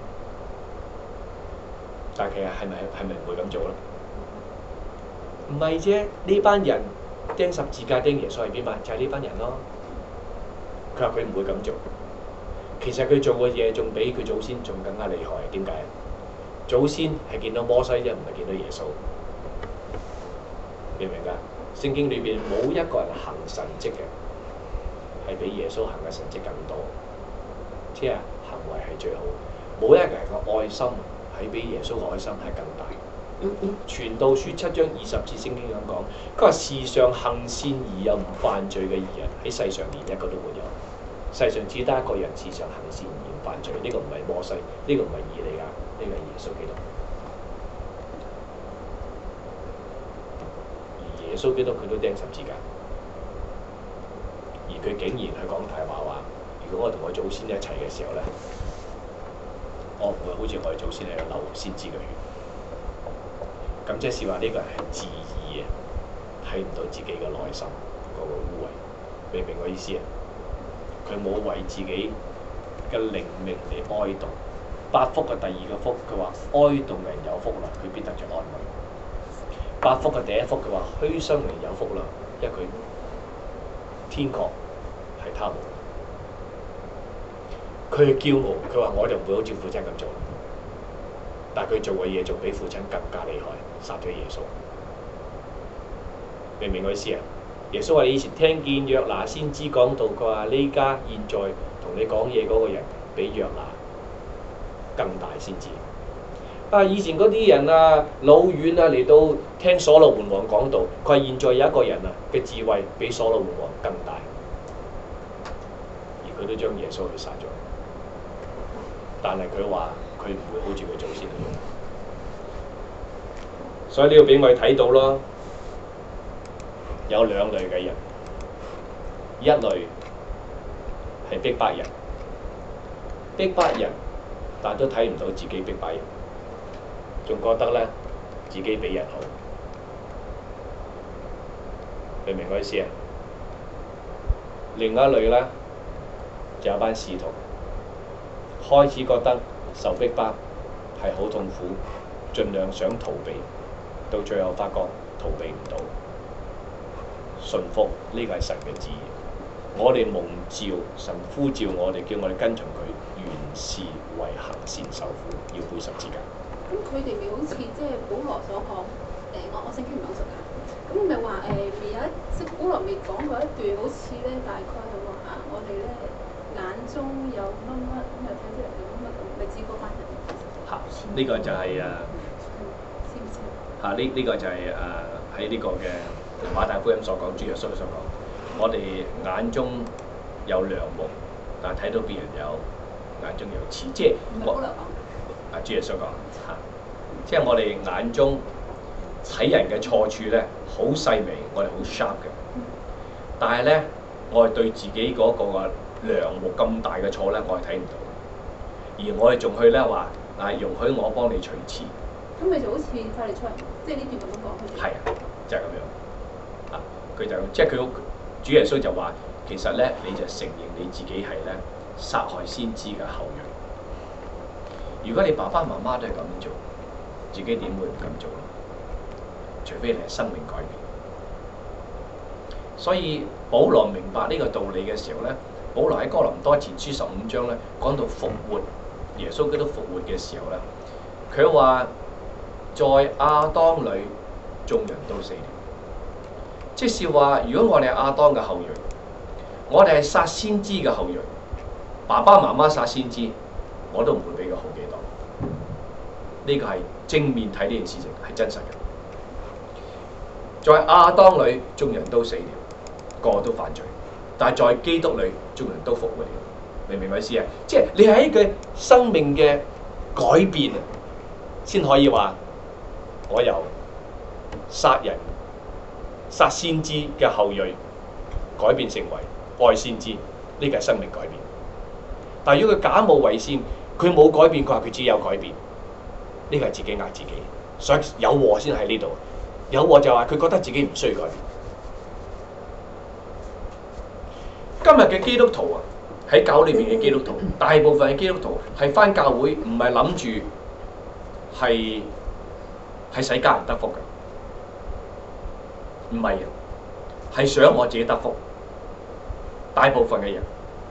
但係其實係咪唔會咁做咧？唔係啫，呢班人釘十字架釘耶穌係邊班？就係呢班人咯。佢話佢唔會咁做，其實佢做嘅嘢仲比佢祖先仲更加厲害。點解？祖先係見到摩西啫，唔係見到耶穌，明唔明㗎？聖經裏邊冇一個人行神蹟嘅，係比耶穌行嘅神蹟更多，即係行為係最好。冇一個人嘅愛心係比耶穌嘅愛心係更大。傳道書7章20節聖經咁講，佢話世上行善而又唔犯罪嘅義人喺世上連一個都沒有。世上只得一個人世上行善而唔犯罪，呢個唔係摩西，呢個唔係以利亞，呢個係耶穌基督。而耶穌基督佢都釘十字架，而佢竟然去講大話，如果我同我祖先一齊嘅時候咧，我唔會好似我哋祖先喺度流先知嘅血。咁即係話呢個人係自義嘅，睇唔到自己嘅內心嗰個污穢，明唔明我意思啊？佢冇為自己嘅靈命嚟哀悼。八福嘅第二個福，佢話哀悼人有福啦，佢必得着安慰。八福嘅第一福，佢話虛心人有福啦，因為佢天國係他們。佢係驕傲，佢話我就唔會好似父親咁做，但係佢做嘅嘢仲比父親更加厲害，殺咗耶穌。明唔明我意思啊？耶穌話：你以前聽見約拿先知講道，佢話呢家現在同你講嘢嗰個人比約拿更大先知。以前嗰啲人啊，老遠啊嚟到聽所羅門王講道，佢話現在有一個人啊嘅智慧比所羅門王更大，而佢都將耶穌去殺咗。但係佢話佢唔會好似佢祖先咁樣，所以呢個俾我哋睇到咯。有兩類嘅人，一類係逼迫人，逼迫人，但都睇唔到自己逼迫人，仲覺得咧自己比人好，明唔明我意思啊？另一類咧就有班使徒，開始覺得受逼迫係好痛苦，盡量想逃避，到最後發覺逃避唔到。順服呢個係神嘅旨意，我哋蒙召，神呼召我哋，叫我哋跟從佢，原是為行善受苦，要背十字架。 咁佢哋咪好似即係保羅所講，我聖經唔係好熟㗎。咁咪話未有一即保羅未講過一段，好似咧大概係話我哋咧眼中有乜乜咁又睇出嚟有乜咁，咪知嗰班人。 嚇！呢個就係知唔知？ 呢個就係喺呢個嘅馬太福音所講，主耶穌所講， 我哋眼中有梁木，但係睇到別人有眼中有刺，即係我保羅講。 主耶穌講嚇，即係我哋眼中睇人嘅錯處咧，好細微，我哋好 sharp 嘅。但係咧，我哋對自己嗰個梁木咁大嘅錯咧，我係睇唔到。而我哋仲去咧話容許我幫你除刺。 咁咪就好似法利賽人，即係呢段咁講佢哋。 係啊，就係咁樣。佢就即係佢主耶穌就話，其實咧你就承認你自己係咧殺害先知嘅後裔。如果你爸爸媽媽都係咁做，自己點會唔咁做咧？除非你係生命改變。所以保羅明白呢個道理嘅時候咧，保羅喺哥林多前書15章咧講到復活，耶穌基督復活嘅時候咧，佢話在亞當裏眾人都死了。即是話，如果我哋係亞當嘅後裔，我哋係殺先知嘅後裔，爸爸媽媽殺先知，我都唔會俾佢好幾多。呢個係正面睇呢件事情係真實嘅。在亞當裏眾人都死了，個個都犯罪，但係在基督裏眾人都復活了。明唔明我意思啊？即係你喺佢生命嘅改變啊，先可以話我由殺人、殺先知嘅後裔改變成為愛先知，呢個係生命改變。但係如果佢假冒為善，佢冇改變，佢話佢自己有改變，呢個係自己呃自己，所以有禍先喺呢度。有禍就話佢覺得自己唔需要改變。今日嘅基督徒啊，喺教裏邊嘅基督徒，大部分嘅基督徒係返教會，唔係諗住係使家人得福嘅，唔係啊，係想我自己得福。大部分嘅人，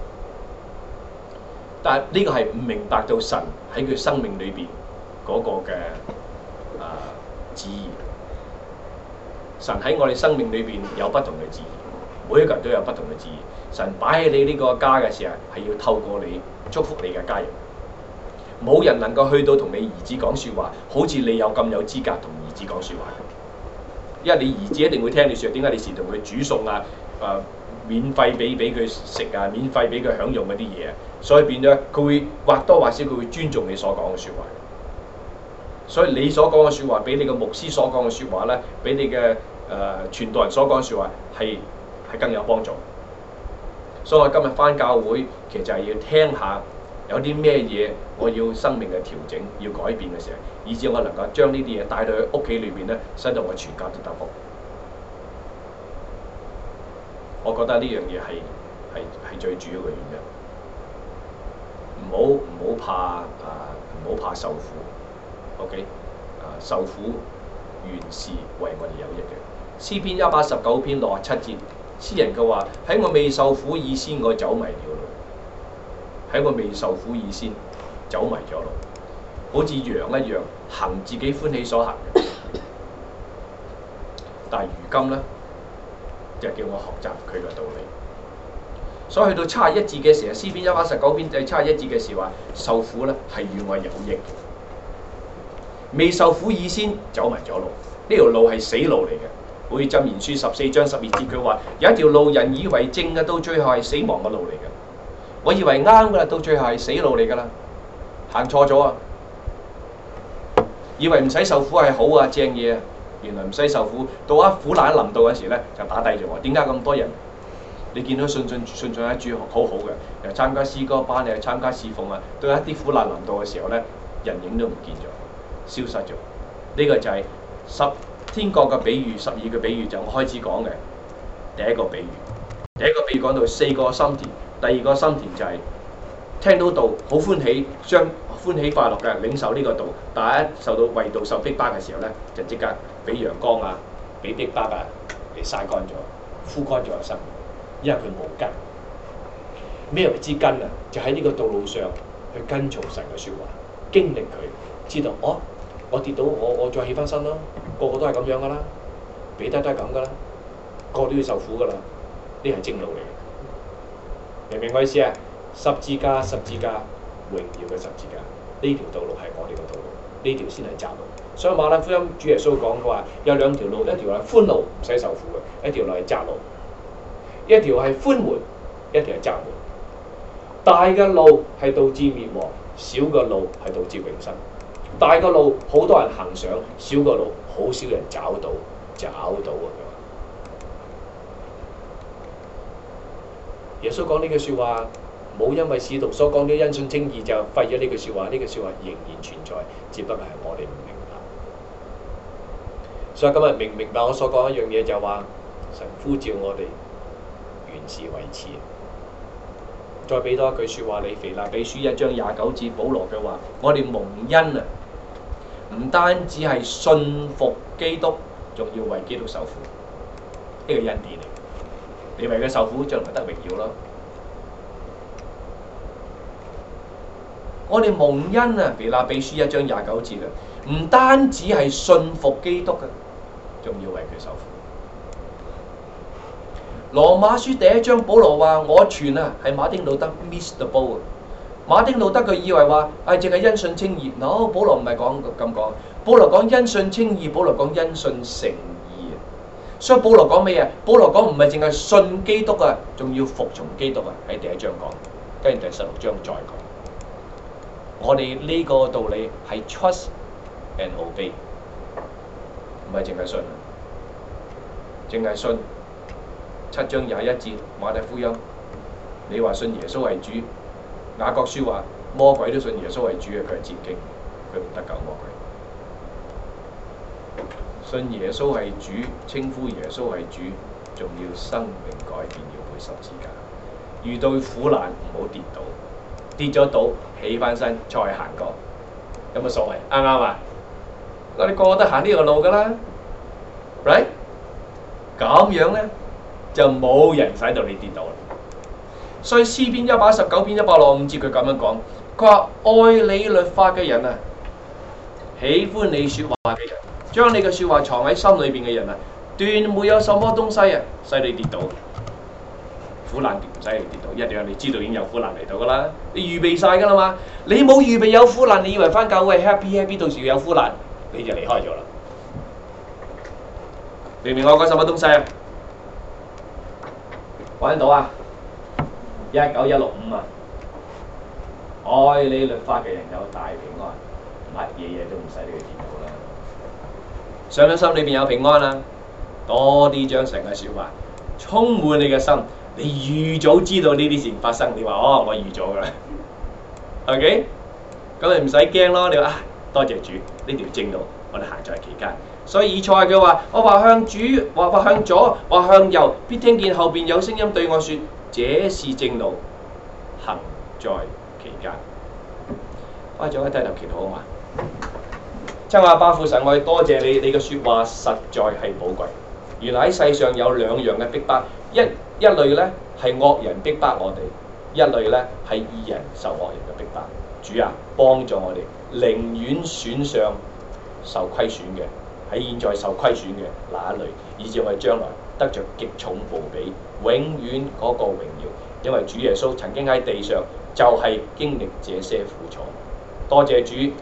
但係呢個係唔明白到神喺佢生命裏邊嗰個嘅旨意。神喺我哋生命裏邊有不同嘅旨意，每一個人都有不同嘅旨意。神擺喺你呢個家嘅時候，係要透過你祝福你嘅家人。冇人能夠去到同你兒子講説話，好似你有咁有資格同兒子講説話。因為你兒子一定會聽你説，點解你時同佢煮餸啊？免費俾佢食啊，免費俾佢享用嗰啲嘢啊，所以變咗佢會或多或少佢會尊重你所講嘅説話。所以你所講嘅説話，比你個牧師所講嘅説話咧，比你嘅傳道人所講嘅説話係更有幫助。所以我今日返教會，其實就係要聽下有啲咩嘢我要生命嘅調整，要改變嘅時候，以至我能夠將呢啲嘢帶到去屋企裏邊咧，使到我全家都得福。我覺得呢樣嘢係最主要嘅原因。唔好怕受苦。OK， 受苦原是為我哋有益嘅。詩篇119篇67節，詩人佢話：喺我未受苦以先，我走迷了路；喺我未受苦以先，走迷咗路，好似羊一樣行自己歡喜所行嘅。但係如今咧，就叫我學習佢嘅道理。所以去到71節嘅時候，詩篇119篇第71節嘅時話：受苦咧係與我有益嘅。未受苦以先走迷咗路，呢條路係死路嚟嘅。好似箴言書14章12節，佢話有一條路人以為正嘅，到最後係死亡嘅路嚟嘅。我以為啱㗎啦，到最後係死路嚟㗎啦，行錯咗啊！以為唔使受苦係好啊，正嘢啊，原來唔使受苦，到苦難臨到嘅時咧就打低咗我。點解咁多人？你見到信一主好好嘅，又參加詩歌班，又參加侍奉啊，到一啲苦難臨到嘅時候咧，人影都唔見咗。消失咗，呢個就係天國嘅比喻，12個比喻就我開始講嘅第一個比喻。第一個比喻講到4個心田，第二個心田就係聽到道好歡喜，將歡喜快樂嘅領受呢個道，但係一受到為道受逼迫嘅時候咧，就即刻俾陽光啊，俾逼迫啊嚟曬乾咗，枯乾咗個生命，因為佢冇根。咩為之根啊？就喺呢個道路上去跟從神嘅説話，經歷佢，知道我跌倒，我再起翻身咯。個個都係咁樣噶啦，彼得都係咁噶啦，個個都要受苦噶啦。呢係正路嚟嘅，明唔明我意思啊？十字架，榮耀嘅十字架，呢條道路係我哋嘅道路，呢條先係窄路。所以馬太福音主耶穌講嘅話有兩條路，一條係寬路唔使受苦嘅，一條路係窄路。 一條係寬門，一條係窄門。大嘅路係導致滅亡，小嘅路係導致永生。大嘅路好多人行上，小嘅路好少人找到啊！耶穌講呢句説話，冇因為使徒所講嘅因信稱義就廢咗呢句説話，呢句説話仍然存在，只不過係我哋唔明白。所以今日明唔明白我所講一樣嘢，就話神呼召我哋原是為此。再俾多一句説話你，腓立比書1章29節，保羅嘅話：我哋蒙恩啊，唔單止係信服基督，仲要為基督受苦，呢個恩典嚟。你為佢受苦，將來得榮耀咯。我哋蒙恩啊，腓立比書1章29節啊，唔單止係信服基督嘅，仲要為佢受苦。羅馬書第1章，保羅話：我傳啊，係馬丁路德 miss the boat。馬丁路德佢以為話淨係因信稱義，no，保羅唔係講咁講。保羅講因信稱義，保羅講因信成義啊。所以保羅講咩啊？保羅講唔係淨係信基督啊，仲要服從基督啊。喺第1章講，跟住第16章再講。我哋呢個道理係 trust and obey， 唔係淨係信，淨係信。7章21節馬太福音，你話信耶穌為主，雅各書話魔鬼都信耶穌為主嘅，佢係捷徑，佢唔得救魔鬼。信耶穌係主，稱呼耶穌為主，仲要生命改變，要背十字架。遇到苦難唔好跌倒，跌咗倒起翻身再行過，有乜所謂？啱唔啱啊？我哋個個都行呢個路㗎啦 ，right？ 咁樣咧就冇人使到你跌倒啦。所以詩篇119篇165節佢咁樣講，佢話愛你律法嘅人啊，喜歡你説話嘅人，將你嘅説話藏喺心裏邊嘅人啊，斷沒有什麼東西啊使你跌倒。苦難唔使你跌倒，一樣你知道已經有苦難嚟到噶啦，你預備晒㗎啦嘛。你冇預備有苦難，你以為翻教會 happy， 到時有苦難你就離開咗啦。明唔明我講什麼東西啊？揾到啊？19165啊！愛你律法嘅人有大平安，乜嘢都唔使你去跌倒啦。上咗心裏邊有平安啦，多啲將神嘅説話充滿你嘅心。你預早知道呢啲事情發生，你話我預咗㗎啦 ，OK？ 咁你唔使驚咯。你話多謝主，呢條正路我哋行在其間。所以以賽佢話：我話向主，話向左，話向右，必聽見後邊有聲音對我說：這是正路，行在其間。我哋做一低頭祈禱好嘛？親愛爸父神，我哋多謝你，你嘅説話實在係寶貴。原來喺世上有兩樣嘅逼迫，一類咧係惡人逼迫我哋，一類咧係義人受惡人嘅逼迫。主啊，幫助我哋，寧願選上受虧損嘅，喺現在受虧損嘅那一類，以至我哋將來得着極重報比，永遠嗰個榮耀。因為主耶穌曾經喺地上就係經歷這些苦楚。多謝主。